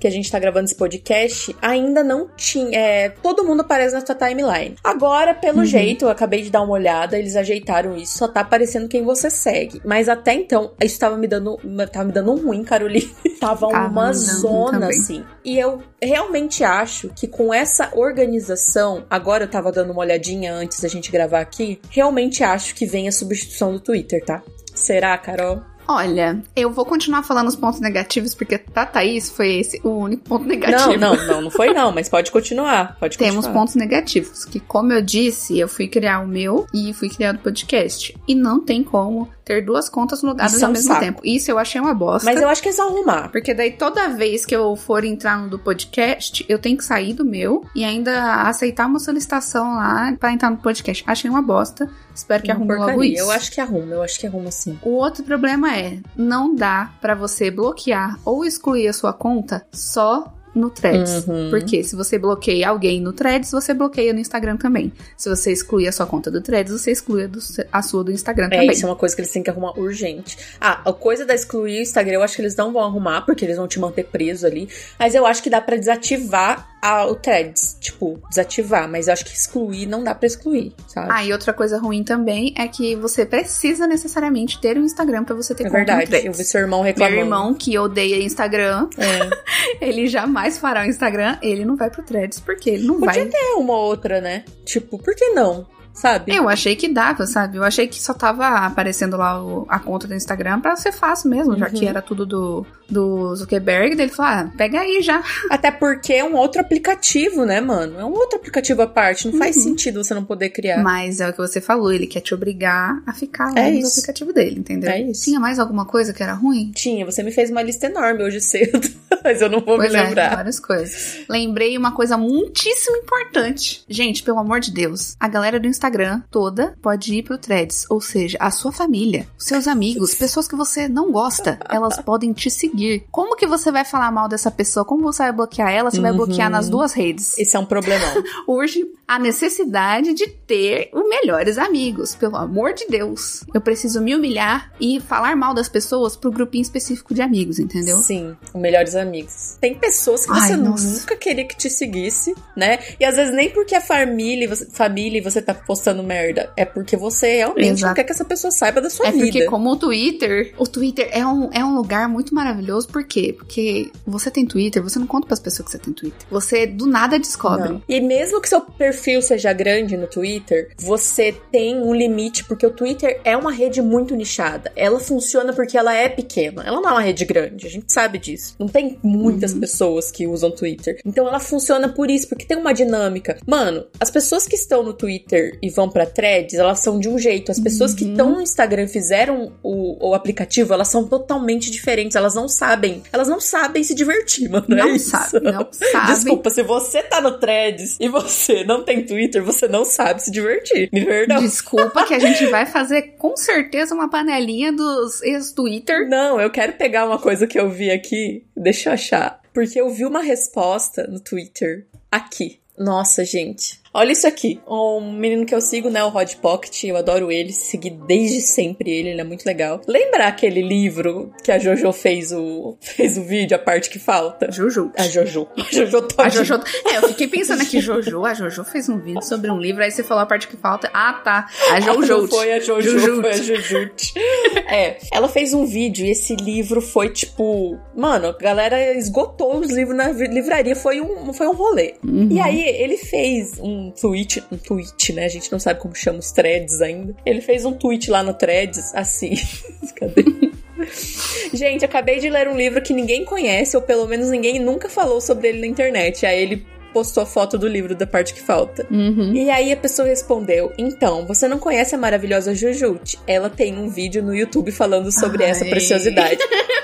Speaker 2: que a gente tá gravando esse podcast, ainda não tinha... É, todo mundo aparece na sua timeline. Agora, pelo uhum. jeito, eu acabei de dar uma olhada, eles ajeitaram isso, só tá aparecendo quem você segue. Mas até então, isso tava me dando, tava me dando ruim, Caroline. Tava
Speaker 3: ah,
Speaker 2: uma
Speaker 3: não,
Speaker 2: zona,
Speaker 3: também.
Speaker 2: assim. E eu realmente acho que com essa organização, agora eu tava dando uma olhadinha antes da gente gravar aqui, realmente acho que vem a substituição do Twitter, tá? Será, Carol?
Speaker 3: Olha, eu vou continuar falando os pontos negativos, porque pra Thaís foi esse o único ponto negativo.
Speaker 2: Não, não, não, não foi não, mas pode continuar, pode continuar.
Speaker 3: Temos pontos negativos, que como eu disse, eu fui criar o meu e fui criar o podcast. E não tem como ter duas contas logadas
Speaker 2: Isso
Speaker 3: ao
Speaker 2: é um
Speaker 3: mesmo
Speaker 2: saco.
Speaker 3: tempo. Isso eu achei uma bosta.
Speaker 2: Mas eu acho que eles vão arrumar.
Speaker 3: Porque daí toda vez que eu for entrar no do podcast, eu tenho que sair do meu e ainda aceitar uma solicitação lá pra entrar no podcast. Achei uma bosta. Espero que
Speaker 2: uma
Speaker 3: arrume
Speaker 2: porcaria.
Speaker 3: logo isso.
Speaker 2: Eu acho que arruma, eu acho que arruma sim.
Speaker 3: O outro problema é, não dá pra você bloquear ou excluir a sua conta só no Threads.
Speaker 2: Uhum.
Speaker 3: Porque se você bloqueia alguém no Threads, você bloqueia no Instagram também. Se você excluir a sua conta do Threads, você exclui a, do, a sua do Instagram
Speaker 2: é,
Speaker 3: também.
Speaker 2: Isso é uma coisa que eles têm que arrumar urgente. Ah, a coisa da excluir o Instagram, eu acho que eles não vão arrumar, porque eles vão te manter preso ali. Mas eu acho que dá pra desativar a, o Threads. Tipo, desativar. Mas eu acho que excluir não dá pra excluir, sabe?
Speaker 3: Ah, e outra coisa ruim também é que você precisa necessariamente ter um Instagram pra você ter
Speaker 2: é
Speaker 3: conta
Speaker 2: verdade.
Speaker 3: no Threads.
Speaker 2: Eu vi seu irmão reclamando.
Speaker 3: Meu irmão, que odeia Instagram,
Speaker 2: é.
Speaker 3: ele jamais fará o Instagram, ele não vai pro Threads, porque ele não
Speaker 2: Podia
Speaker 3: vai...
Speaker 2: ter uma outra, né? Tipo, por que não? Sabe?
Speaker 3: Eu achei que dava, sabe? Eu achei que só tava aparecendo lá o, a conta do Instagram pra ser fácil mesmo, uhum. já que era tudo do, do Zuckerberg. Daí ele falou, ah, pega aí já.
Speaker 2: Até porque é um outro aplicativo, né, mano? É um outro aplicativo à parte. Não faz uhum. sentido você não poder criar.
Speaker 3: Mas é o que você falou, ele quer te obrigar a ficar lá
Speaker 2: é
Speaker 3: no
Speaker 2: isso.
Speaker 3: aplicativo dele, entendeu?
Speaker 2: É isso.
Speaker 3: Tinha mais alguma coisa que era ruim?
Speaker 2: Tinha, você me fez uma lista enorme hoje cedo, mas eu não vou
Speaker 3: pois
Speaker 2: me lembrar.
Speaker 3: É, várias coisas. Lembrei uma coisa muitíssimo importante. Gente, pelo amor de Deus, a galera do Instagram toda pode ir pro Threads, ou seja, a sua família, seus amigos, pessoas que você não gosta, elas podem te seguir. Como que você vai falar mal dessa pessoa? Como você vai bloquear ela? Você uhum. vai bloquear nas duas redes.
Speaker 2: Esse é um problemão.
Speaker 3: Urge a necessidade de ter os melhores amigos, pelo amor de Deus. Eu preciso me humilhar e falar mal das pessoas pro grupinho específico de amigos, entendeu?
Speaker 2: Sim, os melhores amigos. Tem pessoas que você Ai, nunca queria que te seguisse, né? E às vezes nem porque é família, você, família e você tá postando merda. É porque você realmente Exato. Não quer que essa pessoa saiba da sua
Speaker 3: é
Speaker 2: vida.
Speaker 3: É porque como o Twitter... O Twitter é um, é um lugar muito maravilhoso. Por quê? Porque você tem Twitter, você não conta pras pessoas que você tem Twitter. Você do nada descobre.
Speaker 2: Não. E mesmo que seu perfil seja grande no Twitter, você tem um limite, porque o Twitter é uma rede muito nichada. Ela funciona porque ela é pequena. Ela não é uma rede grande, a gente sabe disso. Não tem muitas uhum. pessoas que usam Twitter. Então ela funciona por isso, porque tem uma dinâmica. Mano, as pessoas que estão no Twitter e vão pra Threads, elas são de um jeito. As pessoas uhum. que estão no Instagram e fizeram o, o aplicativo, elas são totalmente diferentes. Elas não sabem. Elas não sabem se divertir, mano.
Speaker 3: Não
Speaker 2: é
Speaker 3: sabem, não sabem.
Speaker 2: Desculpa, se você tá no Threads e você não tem Twitter, você não sabe se divertir. Me perdoa.
Speaker 3: Desculpa que a gente vai fazer com certeza uma panelinha dos ex-Twitter.
Speaker 2: Não, eu quero pegar uma coisa que eu vi aqui. Deixa eu achar. Porque eu vi uma resposta no Twitter aqui. Nossa, gente. Olha isso aqui, um menino que eu sigo, né, o Rod Pocket, eu adoro ele, segui desde sempre ele, ele é muito legal. Lembra aquele livro que a Jojo fez o, fez o vídeo, a parte que falta?
Speaker 3: Jojo.
Speaker 2: A Jojo. A Jojo tá
Speaker 3: a Jojo. É, eu fiquei pensando aqui, Jojo, a Jojo fez um vídeo sobre um livro, aí você falou a parte que falta. Ah, tá. A Jojo.
Speaker 2: Não foi a Jojo, Jujut. Foi a Jujut. É, ela fez um vídeo e esse livro foi tipo... Mano, a galera esgotou os livros na livraria, foi um, foi um rolê. Uhum. E aí, ele fez um tweet, um tweet, né? A gente não sabe como chama os threads ainda. Ele fez um tweet lá no Threads, assim. Cadê? Gente, acabei de ler um livro que ninguém conhece, ou pelo menos ninguém nunca falou sobre ele na internet. Aí ele postou a foto do livro da parte que falta.
Speaker 3: Uhum.
Speaker 2: E aí a pessoa respondeu: então, você não conhece a maravilhosa Jujut? Ela tem um vídeo no YouTube falando sobre Ai. essa preciosidade.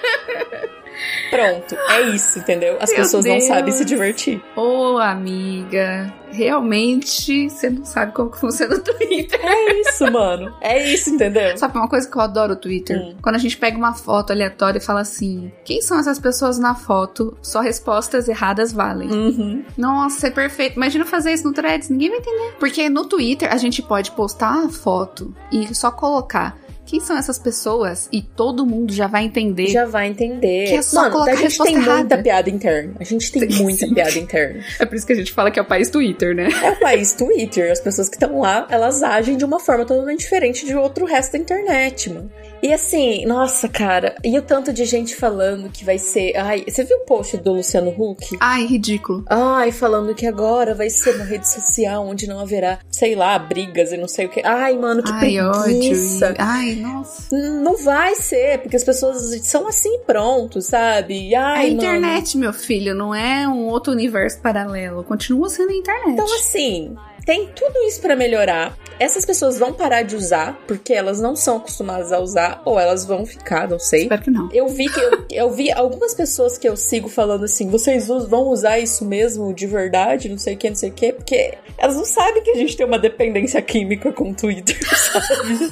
Speaker 2: Pronto, é isso, entendeu? As Meu pessoas Deus. Não sabem se divertir.
Speaker 3: Ô, amiga, realmente você não sabe como que funciona o Twitter.
Speaker 2: É isso, mano. É isso, entendeu?
Speaker 3: Sabe uma coisa que eu adoro o Twitter? Hum. Quando a gente pega uma foto aleatória e fala assim: quem são essas pessoas na foto? Só respostas erradas valem.
Speaker 2: Uhum.
Speaker 3: Nossa, é perfeito. Imagina fazer isso no Threads, ninguém vai entender. Porque no Twitter a gente pode postar a foto e só colocar quem são essas pessoas? E todo mundo já vai entender.
Speaker 2: Já vai entender.
Speaker 3: Que é só
Speaker 2: Mano,
Speaker 3: colocar
Speaker 2: a gente tem
Speaker 3: errada.
Speaker 2: muita piada interna. A gente tem
Speaker 3: Sim.
Speaker 2: muita piada interna.
Speaker 3: É por isso que a gente fala que é o país Twitter, né?
Speaker 2: É o país Twitter. As pessoas que estão lá, elas agem de uma forma totalmente diferente de outro resto da internet, mano. E assim, nossa, cara, e o tanto de gente falando que vai ser... Ai, você viu o post do Luciano Huck?
Speaker 3: Ai, ridículo.
Speaker 2: Ai, falando que agora vai ser uma rede social onde não haverá, sei lá, brigas e não sei o que. Ai, mano, que
Speaker 3: Ai,
Speaker 2: preguiça.
Speaker 3: ódio. E... Ai, nossa.
Speaker 2: Não vai ser, porque as pessoas são assim pronto, sabe? Ai,
Speaker 3: é a internet,
Speaker 2: mano.
Speaker 3: meu filho, não é um outro universo paralelo. Continua sendo a internet.
Speaker 2: Então, assim... Tem tudo isso pra melhorar. Essas pessoas vão parar de usar, porque elas não são acostumadas a usar, ou elas vão ficar, não sei.
Speaker 3: Espero que não.
Speaker 2: Eu vi que eu, eu vi algumas pessoas que eu sigo falando assim, vocês vão usar isso mesmo de verdade, não sei o que, não sei o que, porque elas não sabem que a gente tem uma dependência química com o Twitter, sabe?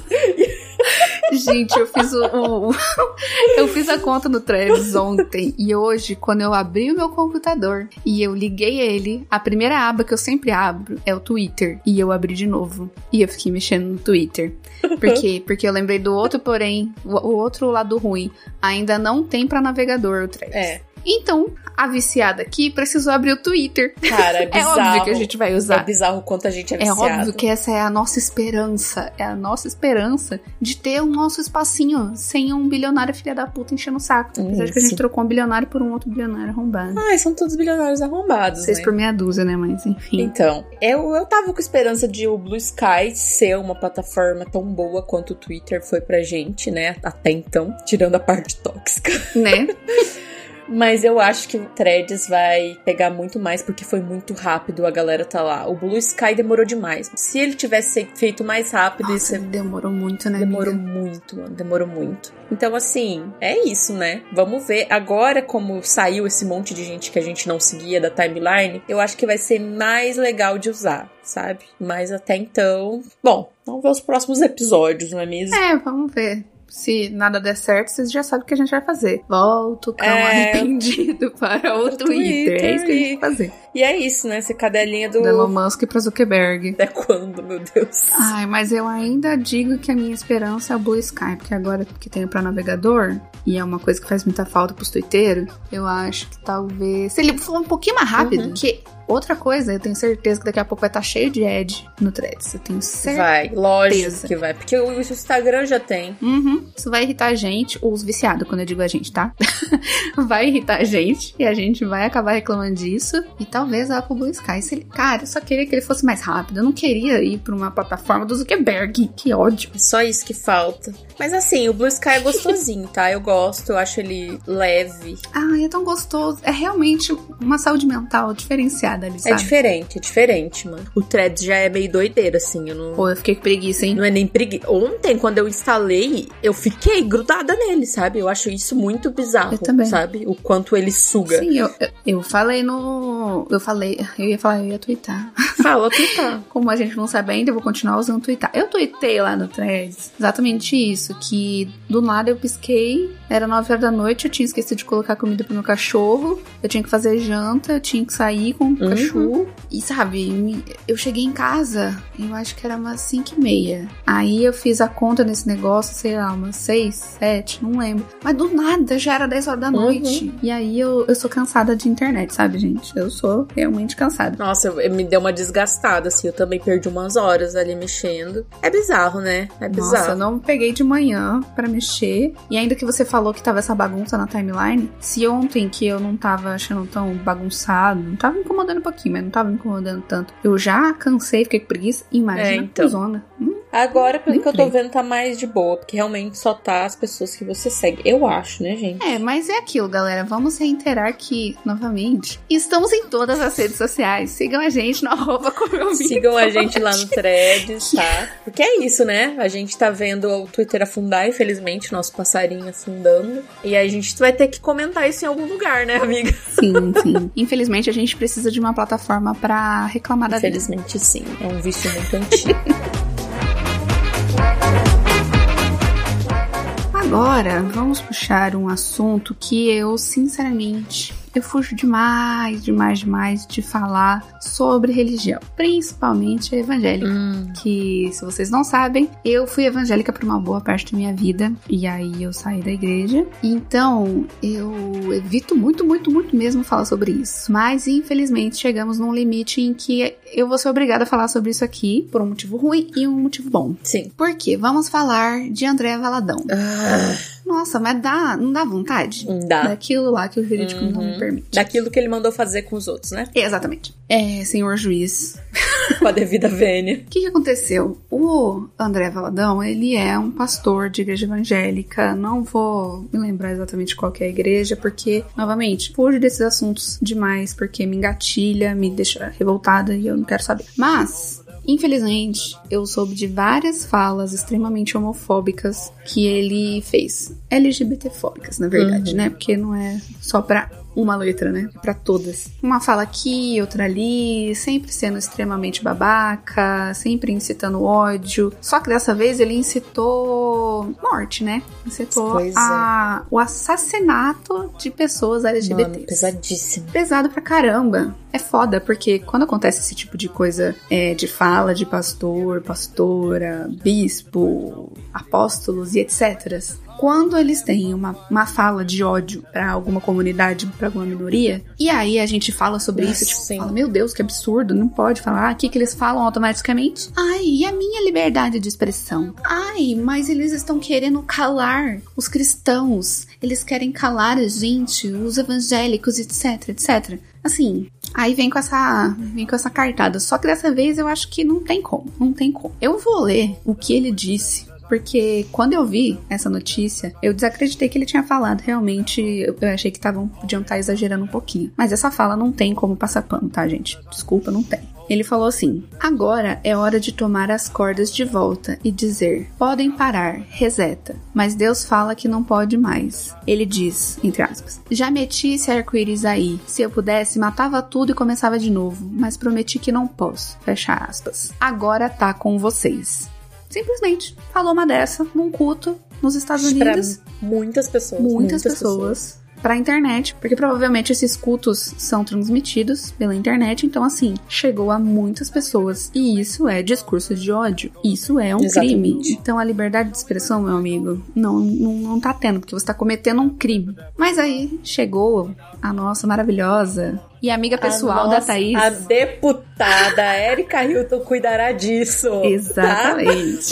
Speaker 3: Gente, eu fiz o, o eu fiz a conta no Threads ontem e hoje, quando eu abri o meu computador e eu liguei ele, a primeira aba que eu sempre abro é o Twitter e eu abri de novo e eu fiquei mexendo no Twitter. Por quê? Porque eu lembrei do outro, porém, o, o outro lado ruim, ainda não tem pra navegador o Threads.
Speaker 2: É.
Speaker 3: Então, a viciada aqui precisou abrir o Twitter.
Speaker 2: Cara, é bizarro.
Speaker 3: É óbvio que a gente vai usar.
Speaker 2: É bizarro o quanto a gente é
Speaker 3: É
Speaker 2: viciado.
Speaker 3: óbvio que essa é a nossa esperança. É a nossa esperança de ter o nosso espacinho sem um bilionário filha da puta enchendo o saco. Apesar de que a gente trocou um bilionário por um outro bilionário arrombado.
Speaker 2: Ai, são todos bilionários arrombados,
Speaker 3: Seis
Speaker 2: né?
Speaker 3: por meia dúzia, né? Mas enfim.
Speaker 2: Então, eu, eu tava com esperança de o Blue Sky ser uma plataforma tão boa quanto o Twitter foi pra gente, né? Até então, tirando a parte tóxica.
Speaker 3: Né?
Speaker 2: Mas eu acho que o Threads vai pegar muito mais, porque foi muito rápido, a galera tá lá. O Blue Sky demorou demais. Se ele tivesse feito mais rápido...
Speaker 3: Nossa,
Speaker 2: isso
Speaker 3: demorou muito, né,
Speaker 2: Demorou
Speaker 3: amiga?
Speaker 2: muito, mano. Demorou muito. Então, assim, é isso, né? Vamos ver. Agora, como saiu esse monte de gente que a gente não seguia da timeline, eu acho que vai ser mais legal de usar, sabe? Mas até então... Bom, vamos ver os próximos episódios, não é mesmo?
Speaker 3: É, vamos ver. Se nada der certo, vocês já sabem o que a gente vai fazer. Volta o cão
Speaker 2: É...
Speaker 3: arrependido para o, o Twitter.
Speaker 2: Twitter.
Speaker 3: É isso que a gente vai fazer.
Speaker 2: E é isso, né? Essa cadelinha do...
Speaker 3: Do Elon Musk para Zuckerberg.
Speaker 2: Até quando, meu Deus?
Speaker 3: Ai, mas eu ainda digo que a minha esperança é o Blue Sky, porque agora que tem para navegador, e é uma coisa que faz muita falta pros twitteiros, eu acho que talvez... Se ele for um pouquinho mais rápido,
Speaker 2: Uhum.
Speaker 3: que... Outra coisa, eu tenho certeza que daqui a pouco vai estar cheio de ad no Threads. Eu tenho certeza.
Speaker 2: Vai, lógico que vai. Porque o Instagram já tem.
Speaker 3: Uhum. Isso vai irritar a gente, os viciados, quando eu digo a gente, tá? Vai irritar a gente e a gente vai acabar reclamando disso. E talvez a Apple Blue Sky, se ele... Cara, eu só queria que ele fosse mais rápido. Eu não queria ir pra uma plataforma do Zuckerberg. Que ódio.
Speaker 2: É só isso que falta. Mas assim, o Blue Sky é gostosinho, tá? Eu gosto, eu acho ele leve.
Speaker 3: Ai, é tão gostoso. É realmente uma saúde mental diferenciada ali, sabe?
Speaker 2: É diferente, é diferente, mano. O Threads já é meio doideiro, assim. Eu não...
Speaker 3: Pô, eu fiquei com preguiça, hein?
Speaker 2: Não é nem preguiça. Ontem, quando eu instalei, eu fiquei grudada nele, sabe? Eu acho isso muito bizarro,
Speaker 3: Eu também.
Speaker 2: sabe? O quanto ele suga.
Speaker 3: Sim, eu, eu, eu falei no... Eu falei... Eu ia falar, eu ia twittar.
Speaker 2: Fala, twittar.
Speaker 3: Como a gente não sabe ainda, eu vou continuar usando twittar. Eu tuitei lá no Threads exatamente isso, que do nada eu pisquei, era nove horas da noite, eu tinha esquecido de colocar comida pro meu cachorro, eu tinha que fazer janta, eu tinha que sair com o
Speaker 2: Uhum.
Speaker 3: cachorro, e sabe, eu cheguei em casa, eu acho que era umas cinco e meia. Aí eu fiz a conta nesse negócio, sei lá, umas seis, sete, não lembro. Mas do nada já era dez horas da noite.
Speaker 2: Uhum.
Speaker 3: E aí eu, eu sou cansada de internet, sabe, gente? Eu sou realmente cansada.
Speaker 2: Nossa, eu, eu me deu uma desgastada, assim. Eu também perdi umas horas ali mexendo. É bizarro, né? É bizarro.
Speaker 3: Nossa, eu não peguei de manhã pra mexer. E ainda que você falou que tava essa bagunça na timeline, se ontem que eu não tava achando tão bagunçado, não tava me incomodando um pouquinho, mas não tava me incomodando tanto. Eu já cansei, fiquei com preguiça. Imagina
Speaker 2: É,
Speaker 3: a
Speaker 2: então.
Speaker 3: zona. Hum,
Speaker 2: Agora, pelo
Speaker 3: Nem
Speaker 2: que eu tô
Speaker 3: creio.
Speaker 2: vendo, tá mais de boa. Porque realmente só tá as pessoas que você segue. Eu acho, né, gente?
Speaker 3: É, mas é aquilo, galera. Vamos reiterar que, novamente, estamos em todas as redes sociais. Sigam a gente no arroba
Speaker 2: Sigam a gente lá no Threads, tá? Porque é isso, né? A gente tá vendo o Twitter afundar, infelizmente, nosso passarinho afundando. E aí a gente vai ter que comentar isso em algum lugar, né, amiga?
Speaker 3: Sim, sim. Infelizmente, a gente precisa de uma plataforma pra reclamar da vida.
Speaker 2: Infelizmente, sim. É um vício muito antigo.
Speaker 3: Agora, vamos puxar um assunto que eu, sinceramente, eu fujo demais, demais, demais de falar sobre religião, principalmente evangélica, hum. que, se vocês não sabem, eu fui evangélica por uma boa parte da minha vida, e aí eu saí da igreja, então eu evito muito, muito, muito mesmo falar sobre isso, mas infelizmente chegamos num limite em que eu vou ser obrigada a falar sobre isso aqui, por um motivo ruim e um motivo bom.
Speaker 2: Sim.
Speaker 3: Por quê? Vamos falar de André Valadão. Ah. Nossa, mas dá, não dá vontade?
Speaker 2: Dá.
Speaker 3: Daquilo lá que o jurídico uhum. não me permite.
Speaker 2: Daquilo que ele mandou fazer com os outros, né?
Speaker 3: Exatamente. É, senhor juiz.
Speaker 2: Com a devida vênia.
Speaker 3: O que, que aconteceu? O André Valadão, ele é um pastor de igreja evangélica. Não vou me lembrar exatamente qual que é a igreja, porque, novamente, fujo desses assuntos demais, porque me engatilha, me deixa revoltada e eu não quero saber. Mas... infelizmente, eu soube de várias falas extremamente homofóbicas que ele fez. L G B T fóbicas, na verdade, uhum. né? Porque não é só pra uma letra, né? É pra todas. Uma fala aqui, outra ali, sempre sendo extremamente babaca, sempre incitando ódio. Só que dessa vez ele incitou morte, né? Incitou a, é. o assassinato de pessoas L G B T.
Speaker 2: Mano, pesadíssimo.
Speaker 3: Pesado pra caramba. É foda, porque quando acontece esse tipo de coisa é, de fala de pastor, pastora, bispo, apóstolos e etcétera, quando eles têm uma, uma fala de ódio pra alguma comunidade, pra alguma minoria, e aí a gente fala sobre Nossa, isso, tipo, sim. fala, meu Deus, que absurdo, não pode falar. O que, que eles falam automaticamente? Ai, e a minha liberdade de expressão? Ai, mas eles estão querendo calar os cristãos, eles querem calar a gente, os evangélicos, etc, etcétera. Assim, aí vem com essa vem com essa cartada. Só que dessa vez eu acho que não tem como, não tem como. Eu vou ler o que ele disse, porque quando eu vi essa notícia, eu desacreditei que ele tinha falado. Realmente, eu achei que tavam, podiam estar exagerando um pouquinho. Mas essa fala não tem como passar pano, tá, gente? Desculpa, não tem. Ele falou assim: agora é hora de tomar as cordas de volta e dizer, podem parar, reseta. Mas Deus fala que não pode mais. Ele diz, entre aspas, já meti esse arco-íris aí. Se eu pudesse, matava tudo e começava de novo. Mas prometi que não posso. Fecha aspas. Agora tá com vocês. Simplesmente falou uma dessa num culto nos Estados Unidos.
Speaker 2: Pra muitas pessoas.
Speaker 3: Muitas,
Speaker 2: muitas
Speaker 3: pessoas. pessoas. Pra internet, porque provavelmente esses cultos são transmitidos pela internet, então assim, chegou a muitas pessoas, e isso é discurso de ódio, isso é um Exatamente. crime. Então a liberdade de expressão, meu amigo, não, não, não tá tendo, porque você tá cometendo um crime. Mas aí chegou a nossa maravilhosa e amiga pessoal
Speaker 2: a nossa,
Speaker 3: da Thaís,
Speaker 2: a deputada Erika Hilton cuidará disso.
Speaker 3: Exatamente.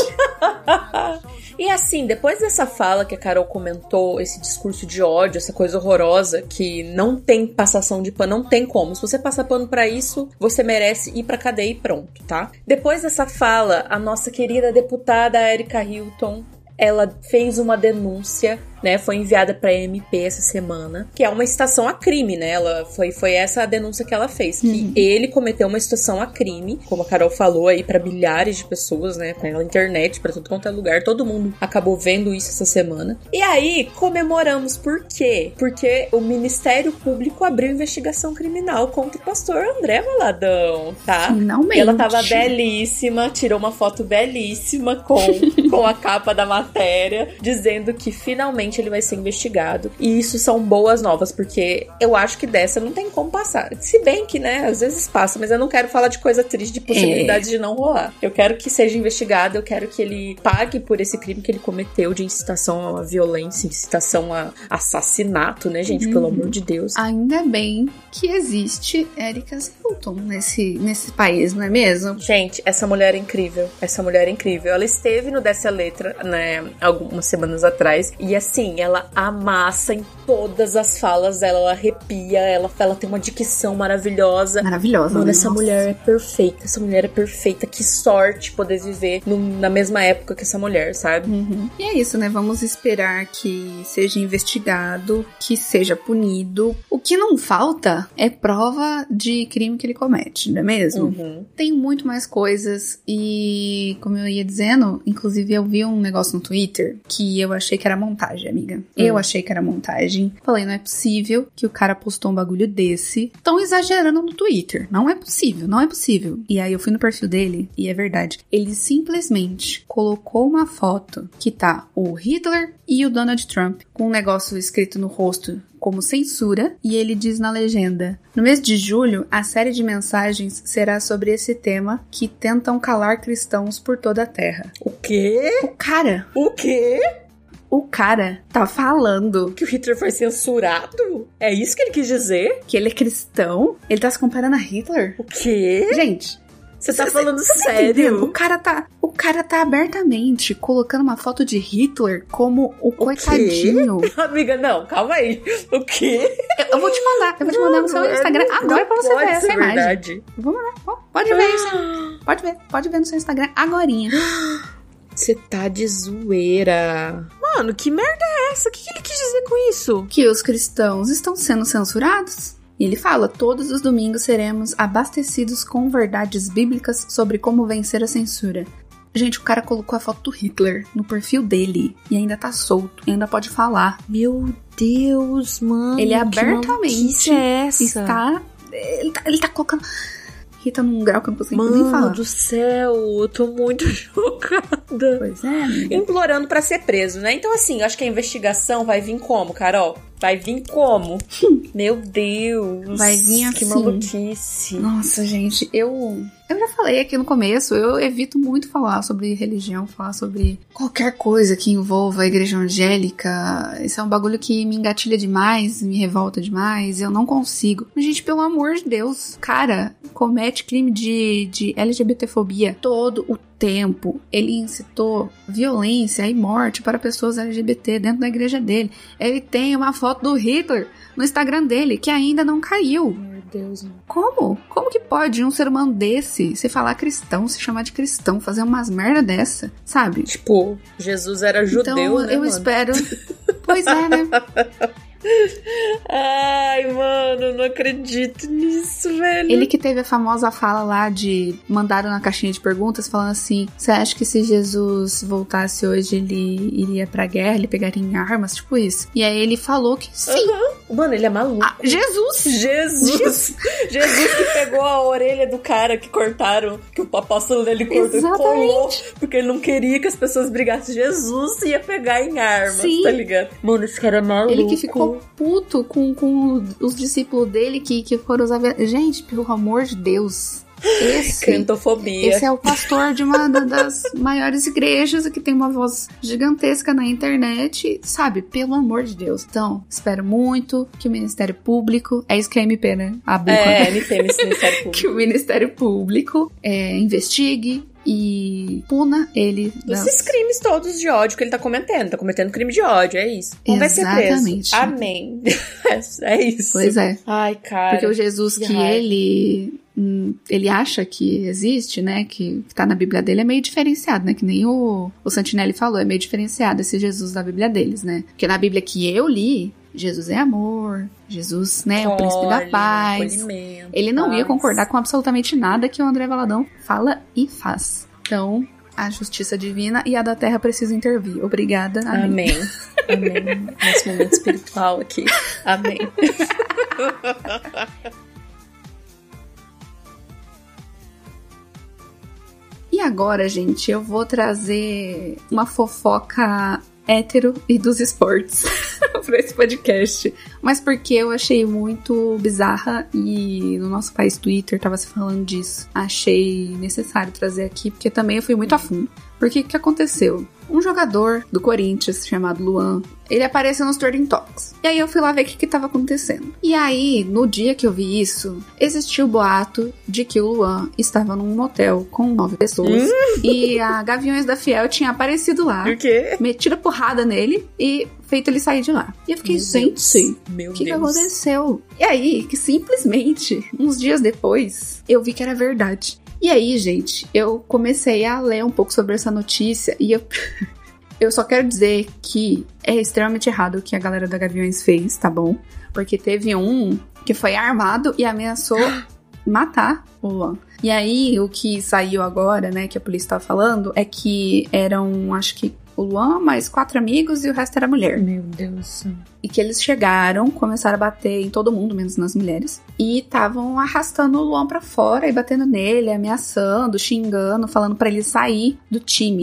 Speaker 2: Tá? E assim, depois dessa fala que a Carol comentou, esse discurso de ódio, essa coisa horrorosa, que não tem passação de pano, não tem como. Se você passar pano pra isso, você merece ir pra cadeia e pronto, tá? Depois dessa fala, a nossa querida deputada Erika Hilton, ela fez uma denúncia, né, foi enviada pra M P essa semana, que é uma incitação a crime, né, ela foi, foi essa a denúncia que ela fez, que uhum. ele cometeu uma incitação a crime, como a Carol falou aí, pra milhares de pessoas, né, pela internet, pra tudo quanto é lugar, todo mundo acabou vendo isso essa semana. E aí, comemoramos, por quê? Porque o Ministério Público abriu investigação criminal contra o pastor André Valadão, tá?
Speaker 3: Finalmente.
Speaker 2: E ela tava belíssima, tirou uma foto belíssima com, com a capa da matéria, dizendo que finalmente ele vai ser investigado. E isso são boas novas, porque eu acho que dessa não tem como passar. Se bem que, né, às vezes passa, mas eu não quero falar de coisa triste, de possibilidade é. de não rolar. Eu quero que seja investigado, eu quero que ele pague por esse crime que ele cometeu de incitação à violência, incitação a assassinato, né, gente? Uhum. Pelo amor de Deus.
Speaker 3: Ainda bem que existe Erika Hilton nesse, nesse país, não é mesmo?
Speaker 2: Gente, essa mulher é incrível. Essa mulher é incrível. Ela esteve no Desce a Letra, né, algumas semanas atrás, e assim, ela amassa em todas as falas dela, ela arrepia, ela, ela tem uma dicção maravilhosa.
Speaker 3: Maravilhosa,
Speaker 2: Mano,
Speaker 3: né?
Speaker 2: essa
Speaker 3: Nossa.
Speaker 2: mulher é perfeita, essa mulher é perfeita, que sorte poder viver no, na mesma época que essa mulher, sabe?
Speaker 3: Uhum. E é isso, né? Vamos esperar que seja investigado, que seja punido. O que não falta é prova de crime que ele comete, não é mesmo?
Speaker 2: Uhum.
Speaker 3: Tem muito mais coisas e, como eu ia dizendo, inclusive eu vi um negócio no Twitter que eu achei que era montagem, amiga. Hum. Eu achei que era montagem. Falei, não é possível que o cara postou um bagulho desse. Tão exagerando no Twitter. Não é possível, não é possível. E aí eu fui no perfil dele e é verdade. Ele simplesmente colocou uma foto que tá o Hitler e o Donald Trump com um negócio escrito no rosto como censura, e ele diz na legenda: no mês de julho, a série de mensagens será sobre esse tema que tentam calar cristãos por toda a terra.
Speaker 2: O quê?
Speaker 3: O cara...
Speaker 2: O quê?
Speaker 3: O cara tá falando
Speaker 2: que o Hitler foi censurado? É isso que ele quis dizer?
Speaker 3: Que ele é cristão? Ele tá se comparando a Hitler?
Speaker 2: O quê?
Speaker 3: Gente...
Speaker 2: Você tá
Speaker 3: cê,
Speaker 2: falando
Speaker 3: cê
Speaker 2: sério?
Speaker 3: Tá o cara tá, o cara tá abertamente colocando uma foto de Hitler como o, o coitadinho.
Speaker 2: Quê? Amiga, não, calma aí. O quê?
Speaker 3: Eu, eu vou te mandar, eu vou te mandar no seu Instagram agora pra você ver essa imagem.
Speaker 2: Verdade.
Speaker 3: Vou mandar, pode ver isso. Pode ver, pode ver no seu Instagram agorinha.
Speaker 2: Você tá de zoeira. Mano, que merda é essa? O que, que ele quis dizer com isso?
Speaker 3: Que os cristãos estão sendo censurados. E ele fala: todos os domingos seremos abastecidos com verdades bíblicas sobre como vencer a censura. Gente, o cara colocou a foto do Hitler no perfil dele e ainda tá solto, e ainda pode falar.
Speaker 2: Meu Deus, mano.
Speaker 3: Ele abertamente
Speaker 2: é essa?
Speaker 3: está... Ele tá, ele tá colocando... Rita num grau que eu não consigo
Speaker 2: mano
Speaker 3: nem falar.
Speaker 2: Mano do céu, eu tô muito chocada.
Speaker 3: Pois é, amiga.
Speaker 2: Implorando pra ser preso, né? Então, assim, eu acho que a investigação vai vir como, Carol? Vai vir como? Meu Deus.
Speaker 3: Vai vir assim.
Speaker 2: Que maluquice.
Speaker 3: Nossa, gente, eu... Eu já falei aqui no começo, eu evito muito falar sobre religião, falar sobre qualquer coisa que envolva a igreja angélica. Isso é um bagulho que me engatilha demais, me revolta demais, eu não consigo. Mas, gente, pelo amor de Deus, cara, comete crime de, de LGBTfobia todo o tempo. Ele incitou violência e morte para pessoas L G B T dentro da igreja dele. Ele tem uma foto do Hitler no Instagram dele, que ainda não caiu.
Speaker 2: Meu Deus. Mano.
Speaker 3: Como? Como que pode um ser humano desse se falar cristão, se chamar de cristão, fazer umas merda dessa, sabe?
Speaker 2: Tipo, Jesus era judeu,
Speaker 3: então,
Speaker 2: né,
Speaker 3: eu
Speaker 2: mano?
Speaker 3: espero... Pois é, né?
Speaker 2: Ai, mano, não acredito nisso, velho.
Speaker 3: Ele que teve a famosa fala lá de... Mandaram na caixinha de perguntas falando assim: você acha que se Jesus voltasse hoje ele iria pra guerra, ele pegaria em armas? Tipo isso. E aí ele falou que sim.
Speaker 2: Uhum. Mano, ele é maluco.
Speaker 3: Ah, Jesus!
Speaker 2: Jesus! Jesus! Jesus que pegou a orelha do cara que cortaram, que o apóstolo dele cortou e colou, porque ele não queria que as pessoas brigassem. Jesus ia pegar em armas, sim. Tá ligado? Mano, esse cara é maluco.
Speaker 3: Ele que ficou puto com, com os discípulos dele que, que foram usar... Gente, pelo amor de Deus... Esse,
Speaker 2: Crentofobia.
Speaker 3: Esse é o pastor de uma das maiores igrejas que tem uma voz gigantesca na internet, sabe? Pelo amor de Deus. Então, espero muito que o Ministério Público... É isso que é M P, né? A boca,
Speaker 2: é,
Speaker 3: né?
Speaker 2: M P, Ministério Público.
Speaker 3: Que o Ministério Público é, investigue e puna ele.
Speaker 2: Esses
Speaker 3: das...
Speaker 2: crimes todos de ódio que ele tá cometendo. Tá cometendo crime de ódio, é isso. Não vai ser preso. Amém. É isso.
Speaker 3: Pois é.
Speaker 2: Ai, cara.
Speaker 3: Porque o Jesus que
Speaker 2: Ai.
Speaker 3: ele... ele acha que existe, né, que, que tá na Bíblia dele é meio diferenciado, né, que nem o, o Santinelli falou, é meio diferenciado esse Jesus da Bíblia deles, né, porque na Bíblia que eu li, Jesus é amor, Jesus, né, é o príncipe da paz, ele não ia concordar com absolutamente nada que o André Valadão fala e faz. Então, a justiça divina e a da terra precisam intervir. Obrigada, amém.
Speaker 2: Amém. Amém. Nesse momento espiritual aqui. Amém.
Speaker 3: E agora, gente, eu vou trazer uma fofoca hétero e dos esportes pra esse podcast. Mas porque eu achei muito bizarra e no nosso país Twitter tava se falando disso. Achei necessário trazer aqui, porque também eu fui muito a fundo. Porque o que aconteceu? Um jogador do Corinthians, chamado Luan, ele apareceu nos Trending Topics. E aí eu fui lá ver o que que tava acontecendo. E aí, no dia que eu vi isso, existiu o boato de que o Luan estava num motel com nove pessoas. Hum? E a Gaviões da Fiel tinha aparecido lá.
Speaker 2: O quê?
Speaker 3: Metido porrada nele e feito ele sair de lá. E eu fiquei,
Speaker 2: Meu
Speaker 3: gente,
Speaker 2: o
Speaker 3: que que aconteceu? E aí, que simplesmente, uns dias depois, eu vi que era verdade. E aí, gente, eu comecei a ler um pouco sobre essa notícia e eu, eu só quero dizer que é extremamente errado o que a galera da Gaviões fez, tá bom? Porque teve um que foi armado e ameaçou matar o Luan. E aí, o que saiu agora, né, que a polícia tá falando, é que eram, acho que, o Luan, mais quatro amigos e o resto era mulher.
Speaker 2: Meu Deus.
Speaker 3: E que eles chegaram, começaram a bater em todo mundo, menos nas mulheres. E estavam arrastando o Luan pra fora e batendo nele, ameaçando, xingando, falando pra ele sair do time.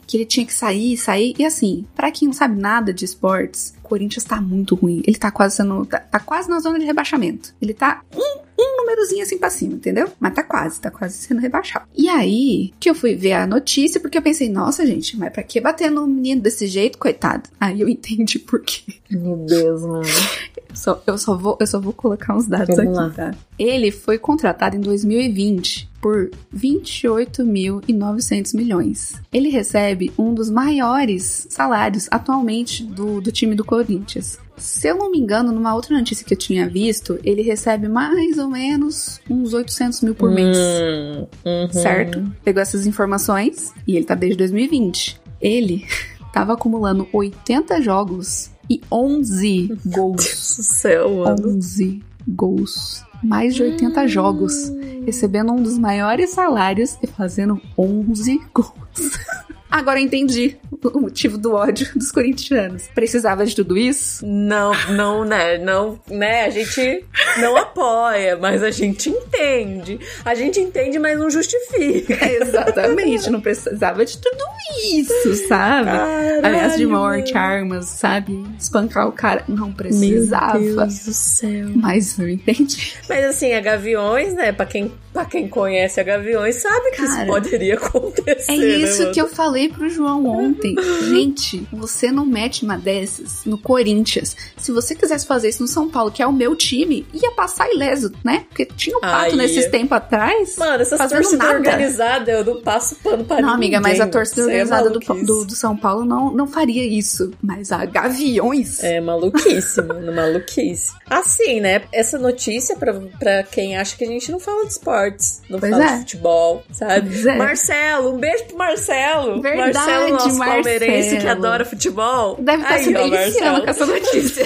Speaker 3: que ele tinha que sair, sair. E assim, pra quem não sabe nada de esportes, o Corinthians tá muito ruim. Ele tá quase sendo, tá, tá quase na zona de rebaixamento. Ele tá um, um númerozinho assim pra cima, entendeu? Mas tá quase, tá quase sendo rebaixado. E aí, que eu fui ver a notícia, porque eu pensei, nossa, gente, mas pra que bater no menino desse jeito, coitado? Aí eu entendi por quê.
Speaker 2: Meu Deus, mano.
Speaker 3: Eu só, eu só, vou, eu só vou colocar uns dados Vamos aqui, lá. Tá? Ele foi contratado em dois mil e vinte por vinte e oito mil e novecentos milhões. Ele recebe um dos maiores salários atualmente do, do time do Corinthians. Se eu não me engano, numa outra notícia que eu tinha visto, ele recebe mais ou menos uns oitocentos mil por mês. Hum, uhum. Certo? Pegou essas informações e ele tá desde dois mil e vinte. Ele tava acumulando oitenta jogos e onze gols.
Speaker 2: Meu Deus do céu, mano.
Speaker 3: onze gols. Mais de oitenta hum. jogos. Recebendo um dos maiores salários e fazendo onze gols. Agora eu entendi o motivo do ódio dos corintianos. Precisava de tudo isso?
Speaker 2: Não, não, né? Não, né? A gente não apoia, mas a gente entende. A gente entende, mas não justifica.
Speaker 3: É, exatamente, não precisava de tudo isso, sabe? Caralho, ameaça de morte, meu. Armas, sabe? Espancar o cara. Não precisava.
Speaker 2: Meu Deus do céu.
Speaker 3: Mas eu entendi.
Speaker 2: Mas assim, a Gaviões, né? Pra quem, pra quem conhece a Gaviões, sabe que cara, isso poderia acontecer.
Speaker 3: É isso, né, que eu falei pro João ontem. Gente, você não mete uma dessas no Corinthians. Se você quisesse fazer isso no São Paulo, que é o meu time, ia passar ileso, né? Porque tinha o Pato Aí. nesses tempos atrás.
Speaker 2: Mano, essas torcidas organizadas, eu não passo pano pra
Speaker 3: não,
Speaker 2: ninguém.
Speaker 3: Não, amiga, mas a torcida organizada é do, do, do São Paulo não, não faria isso. Mas a Gaviões...
Speaker 2: É maluquice, mano, maluquice. Assim, né? Essa notícia, pra, pra quem acha que a gente não fala de esportes, não pois fala é. de futebol, sabe? É. Marcelo, um beijo pro Marcelo.
Speaker 3: Verdade,
Speaker 2: Marcelo, nosso
Speaker 3: Marcelo.
Speaker 2: palmeirense que adora futebol.
Speaker 3: Deve estar se deliciando com essa notícia.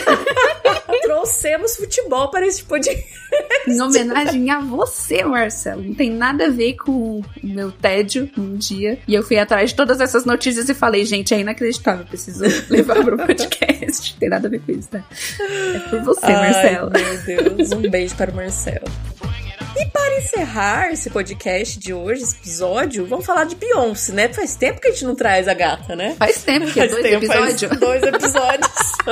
Speaker 2: Trouxemos futebol para esse podcast.
Speaker 3: Em homenagem a você, Marcelo. Não tem nada a ver com o meu tédio um dia. E eu fui atrás de todas essas notícias e falei, gente, é inacreditável, preciso levar pro podcast. Não tem nada a ver com isso, tá? É por você, Ai, Marcelo.
Speaker 2: Meu Deus, um beijo para o Marcelo. E para encerrar esse podcast de hoje, esse episódio, vamos falar de Beyoncé, né? Faz tempo que a gente não traz a gata, né?
Speaker 3: Faz tempo que é dois tempo, episódios.
Speaker 2: Faz dois episódios.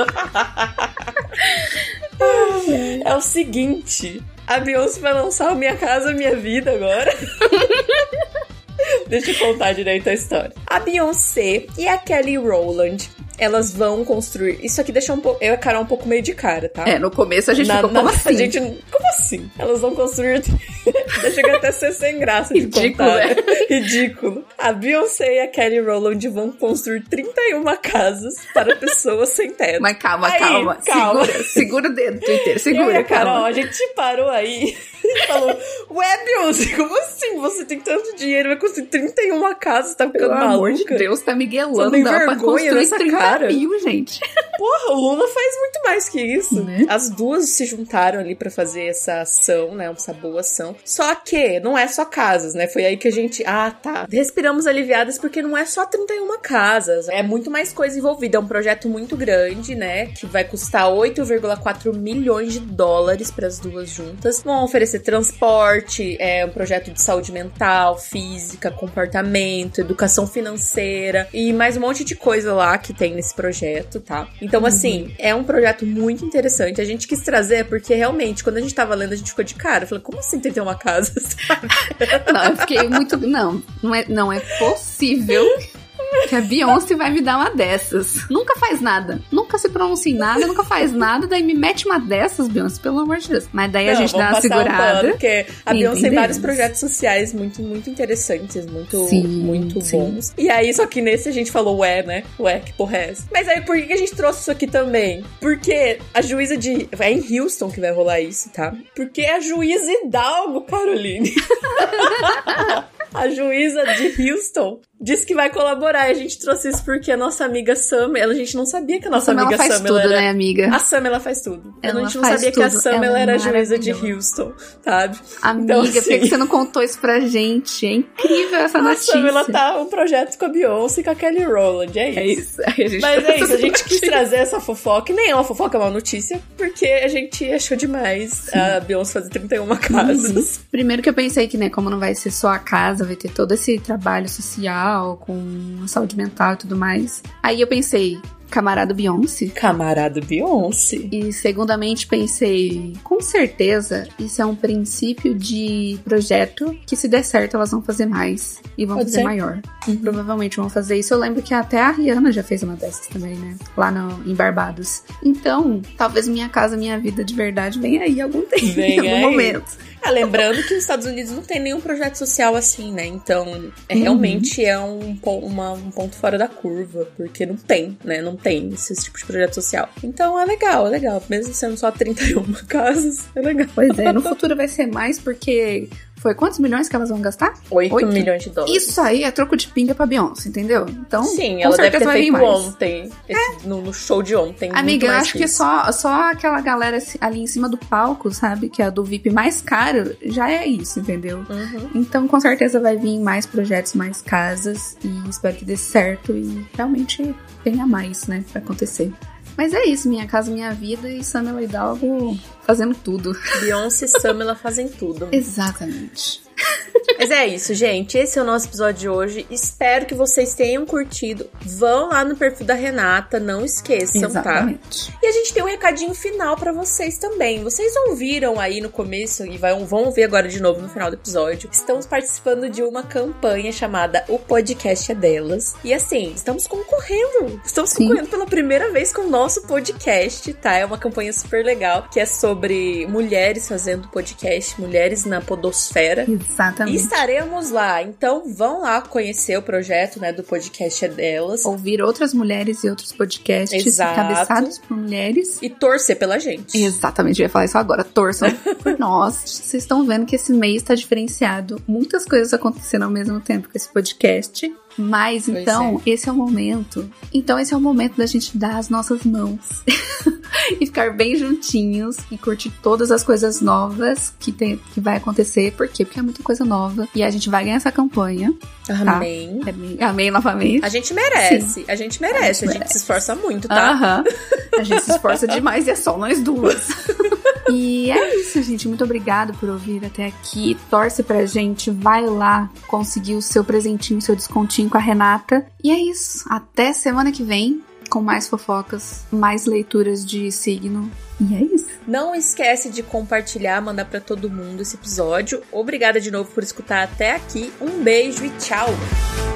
Speaker 2: É o seguinte, a Beyoncé vai lançar o Minha Casa Minha Vida agora. Deixa eu contar direito a história. A Beyoncé e a Kelly Rowland, elas vão construir... Isso aqui deixa um pouco... Eu e a Carol um pouco meio de cara, tá?
Speaker 3: É, no começo a gente
Speaker 2: na,
Speaker 3: ficou
Speaker 2: na,
Speaker 3: como assim?
Speaker 2: A gente, como assim? Elas vão construir... Chega até a ser sem graça de
Speaker 3: Ridículo,
Speaker 2: contar.
Speaker 3: né?
Speaker 2: Ridículo. A Beyoncé e a Kelly Rowland vão construir trinta e uma casas para pessoas sem teto.
Speaker 3: Mas calma,
Speaker 2: aí,
Speaker 3: calma.
Speaker 2: calma.
Speaker 3: Segura, segura o dedo, Twitter. Segura,
Speaker 2: eu e a Carol,
Speaker 3: calma.
Speaker 2: A gente parou aí e falou, ué, Beyoncé, como assim? Você tem tanto dinheiro, vai construir trinta e uma casas, tá ficando
Speaker 3: Pelo
Speaker 2: maluca?
Speaker 3: amor de Deus, tá miguelando.
Speaker 2: Você
Speaker 3: dá pra construir trinta
Speaker 2: cara.
Speaker 3: mil, gente.
Speaker 2: Porra, o Luna faz muito mais que isso. Né? As duas se juntaram ali pra fazer essa ação, né? Essa boa ação. Só que não é só casas, né? Foi aí que a gente... Ah, tá. Respiramos aliviadas porque não é só trinta e uma casas. É muito mais coisa envolvida. É um projeto muito grande, né? Que vai custar oito vírgula quatro milhões de dólares pras duas juntas. Vão oferecer transporte, é um projeto de saúde mental, física, comportamento, educação financeira e mais um monte de coisa lá que tem nesse projeto, tá? Então, assim, uhum. é um projeto muito interessante. A gente quis trazer porque, realmente, quando a gente tava lendo, a gente ficou de cara. Eu falei, como assim tem uma casa, sabe?
Speaker 3: Não, eu fiquei muito... Não, não é, não é possível... que a Beyoncé vai me dar uma dessas. Nunca faz nada. Nunca se pronuncia em nada, nunca faz nada, daí me mete uma dessas, Beyoncé, pelo amor de Deus. Mas daí não, a gente dá uma segurada. Um pano,
Speaker 2: porque a Beyoncé tem vários projetos sociais muito, muito interessantes, muito, sim, muito sim. bons. E aí, só que nesse a gente falou, ué, né? Ué, que porra é essa? Mas aí, por que a gente trouxe isso aqui também? Porque a juíza de... É em Houston que vai rolar isso, tá? Porque a juíza Hidalgo, Caroline. A juíza de Houston disse que vai colaborar. E a gente trouxe isso porque a nossa amiga Sam, ela, a gente não sabia que a nossa
Speaker 3: Sam,
Speaker 2: amiga
Speaker 3: ela faz
Speaker 2: Sam
Speaker 3: tudo,
Speaker 2: era...
Speaker 3: né, amiga?
Speaker 2: A Sam, ela faz tudo.
Speaker 3: Ela
Speaker 2: a gente não
Speaker 3: faz
Speaker 2: sabia
Speaker 3: tudo.
Speaker 2: que a Sam, ela,
Speaker 3: ela
Speaker 2: era a juíza de Houston, sabe?
Speaker 3: Amiga,
Speaker 2: então, assim,
Speaker 3: por que você não contou isso pra gente? É incrível essa
Speaker 2: a
Speaker 3: notícia.
Speaker 2: A Sam, ela tá um projeto com a Beyoncé e com a Kelly Rowland, é isso.
Speaker 3: É isso. Aí a gente
Speaker 2: Mas é isso, a gente
Speaker 3: notícia.
Speaker 2: quis trazer essa fofoca, e nem é uma fofoca, é uma notícia, porque a gente achou demais Sim. a Beyoncé fazer trinta e uma casas.
Speaker 3: Uhum. Primeiro que eu pensei que, né, como não vai ser só a casa, vai ter todo esse trabalho social social, com a saúde mental e tudo mais. Aí eu pensei, camarada Beyoncé.
Speaker 2: Camarada Beyoncé.
Speaker 3: E segundamente pensei, com certeza isso é um princípio de projeto que se der certo elas vão fazer mais e vão
Speaker 2: Pode
Speaker 3: fazer
Speaker 2: ser.
Speaker 3: maior.
Speaker 2: Uhum.
Speaker 3: Provavelmente vão fazer isso. Eu lembro que até a Rihanna já fez uma dessas também, né? Lá no, em Barbados. Então, talvez Minha Casa Minha Vida de verdade venha aí algum tempo,
Speaker 2: Vem
Speaker 3: em algum
Speaker 2: aí.
Speaker 3: momento.
Speaker 2: Ah, lembrando que os Estados Unidos não tem nenhum projeto social assim, né? Então, é, realmente é um, po- uma- um ponto fora da curva, porque não tem, né? Não tem esse tipo de projeto social. Então, é legal, é legal. Mesmo sendo só trinta e uma casas, é legal.
Speaker 3: Pois é, no futuro vai ser mais porque... Foi quantos milhões que elas vão gastar?
Speaker 2: oito milhões de dólares.
Speaker 3: Isso aí é troco de pinga pra Beyoncé, entendeu? Então,
Speaker 2: Sim,
Speaker 3: com
Speaker 2: ela deve
Speaker 3: certeza
Speaker 2: ter
Speaker 3: vai vir
Speaker 2: feito
Speaker 3: mais.
Speaker 2: ontem, esse- no, no show de ontem. muito
Speaker 3: Amiga, eu
Speaker 2: mais
Speaker 3: acho que
Speaker 2: isso.
Speaker 3: só, só aquela galera ali em cima do palco, sabe? Que é a do V I P mais caro, já é isso, entendeu?
Speaker 2: Uhum.
Speaker 3: Então, com certeza vai vir mais projetos, mais casas. E espero que dê certo e realmente tenha mais, né? Pra acontecer. Mas é isso, Minha Casa Minha Vida e Samela Hidalgo fazendo tudo.
Speaker 2: Beyoncé e Samela fazem tudo.
Speaker 3: Exatamente.
Speaker 2: Mas é isso, gente. Esse é o nosso episódio de hoje. Espero que vocês tenham curtido. Vão lá no perfil da Renata, não esqueçam,
Speaker 3: Exatamente.
Speaker 2: tá? E a gente tem um recadinho final pra vocês também. Vocês ouviram aí no começo e vai- vão ouvir agora de novo no final do episódio. Estamos participando de uma campanha chamada O Podcast é Delas. E assim, estamos concorrendo. Estamos
Speaker 3: Sim.
Speaker 2: concorrendo pela primeira vez com o nosso podcast, tá? É uma campanha super legal, que é sobre mulheres fazendo podcast, mulheres na podosfera. E
Speaker 3: Exatamente.
Speaker 2: estaremos lá, então vão lá conhecer o projeto, né, do podcast é delas
Speaker 3: Ouvir outras mulheres e outros podcasts
Speaker 2: Exato.
Speaker 3: encabeçados por mulheres.
Speaker 2: e torcer pela gente.
Speaker 3: Exatamente, eu ia falar isso agora. Torçam por nós. Vocês estão vendo que esse mês tá diferenciado. Muitas coisas acontecendo ao mesmo tempo com esse podcast. Mas,
Speaker 2: Pois
Speaker 3: então, esse é o momento. Então, esse é o momento da gente dar as nossas mãos. E ficar bem juntinhos. E curtir todas as coisas novas que, tem, que vai acontecer. Por quê? Porque é muita coisa nova. E a gente vai ganhar essa campanha.
Speaker 2: Amém.
Speaker 3: Tá? Amém novamente.
Speaker 2: A gente merece,
Speaker 3: Sim.
Speaker 2: a gente merece, a gente,
Speaker 3: merece.
Speaker 2: se esforça muito, tá?
Speaker 3: Aham. A gente se esforça demais e é só nós duas. E é isso, gente. Muito obrigada por ouvir até aqui. Torce pra gente. Vai lá conseguir o seu presentinho, o seu descontinho com a Renata. E é isso. Até semana que vem com mais fofocas, mais leituras de signo. E é isso.
Speaker 2: Não esquece de compartilhar, mandar pra todo mundo esse episódio. Obrigada de novo por escutar até aqui. Um beijo e tchau!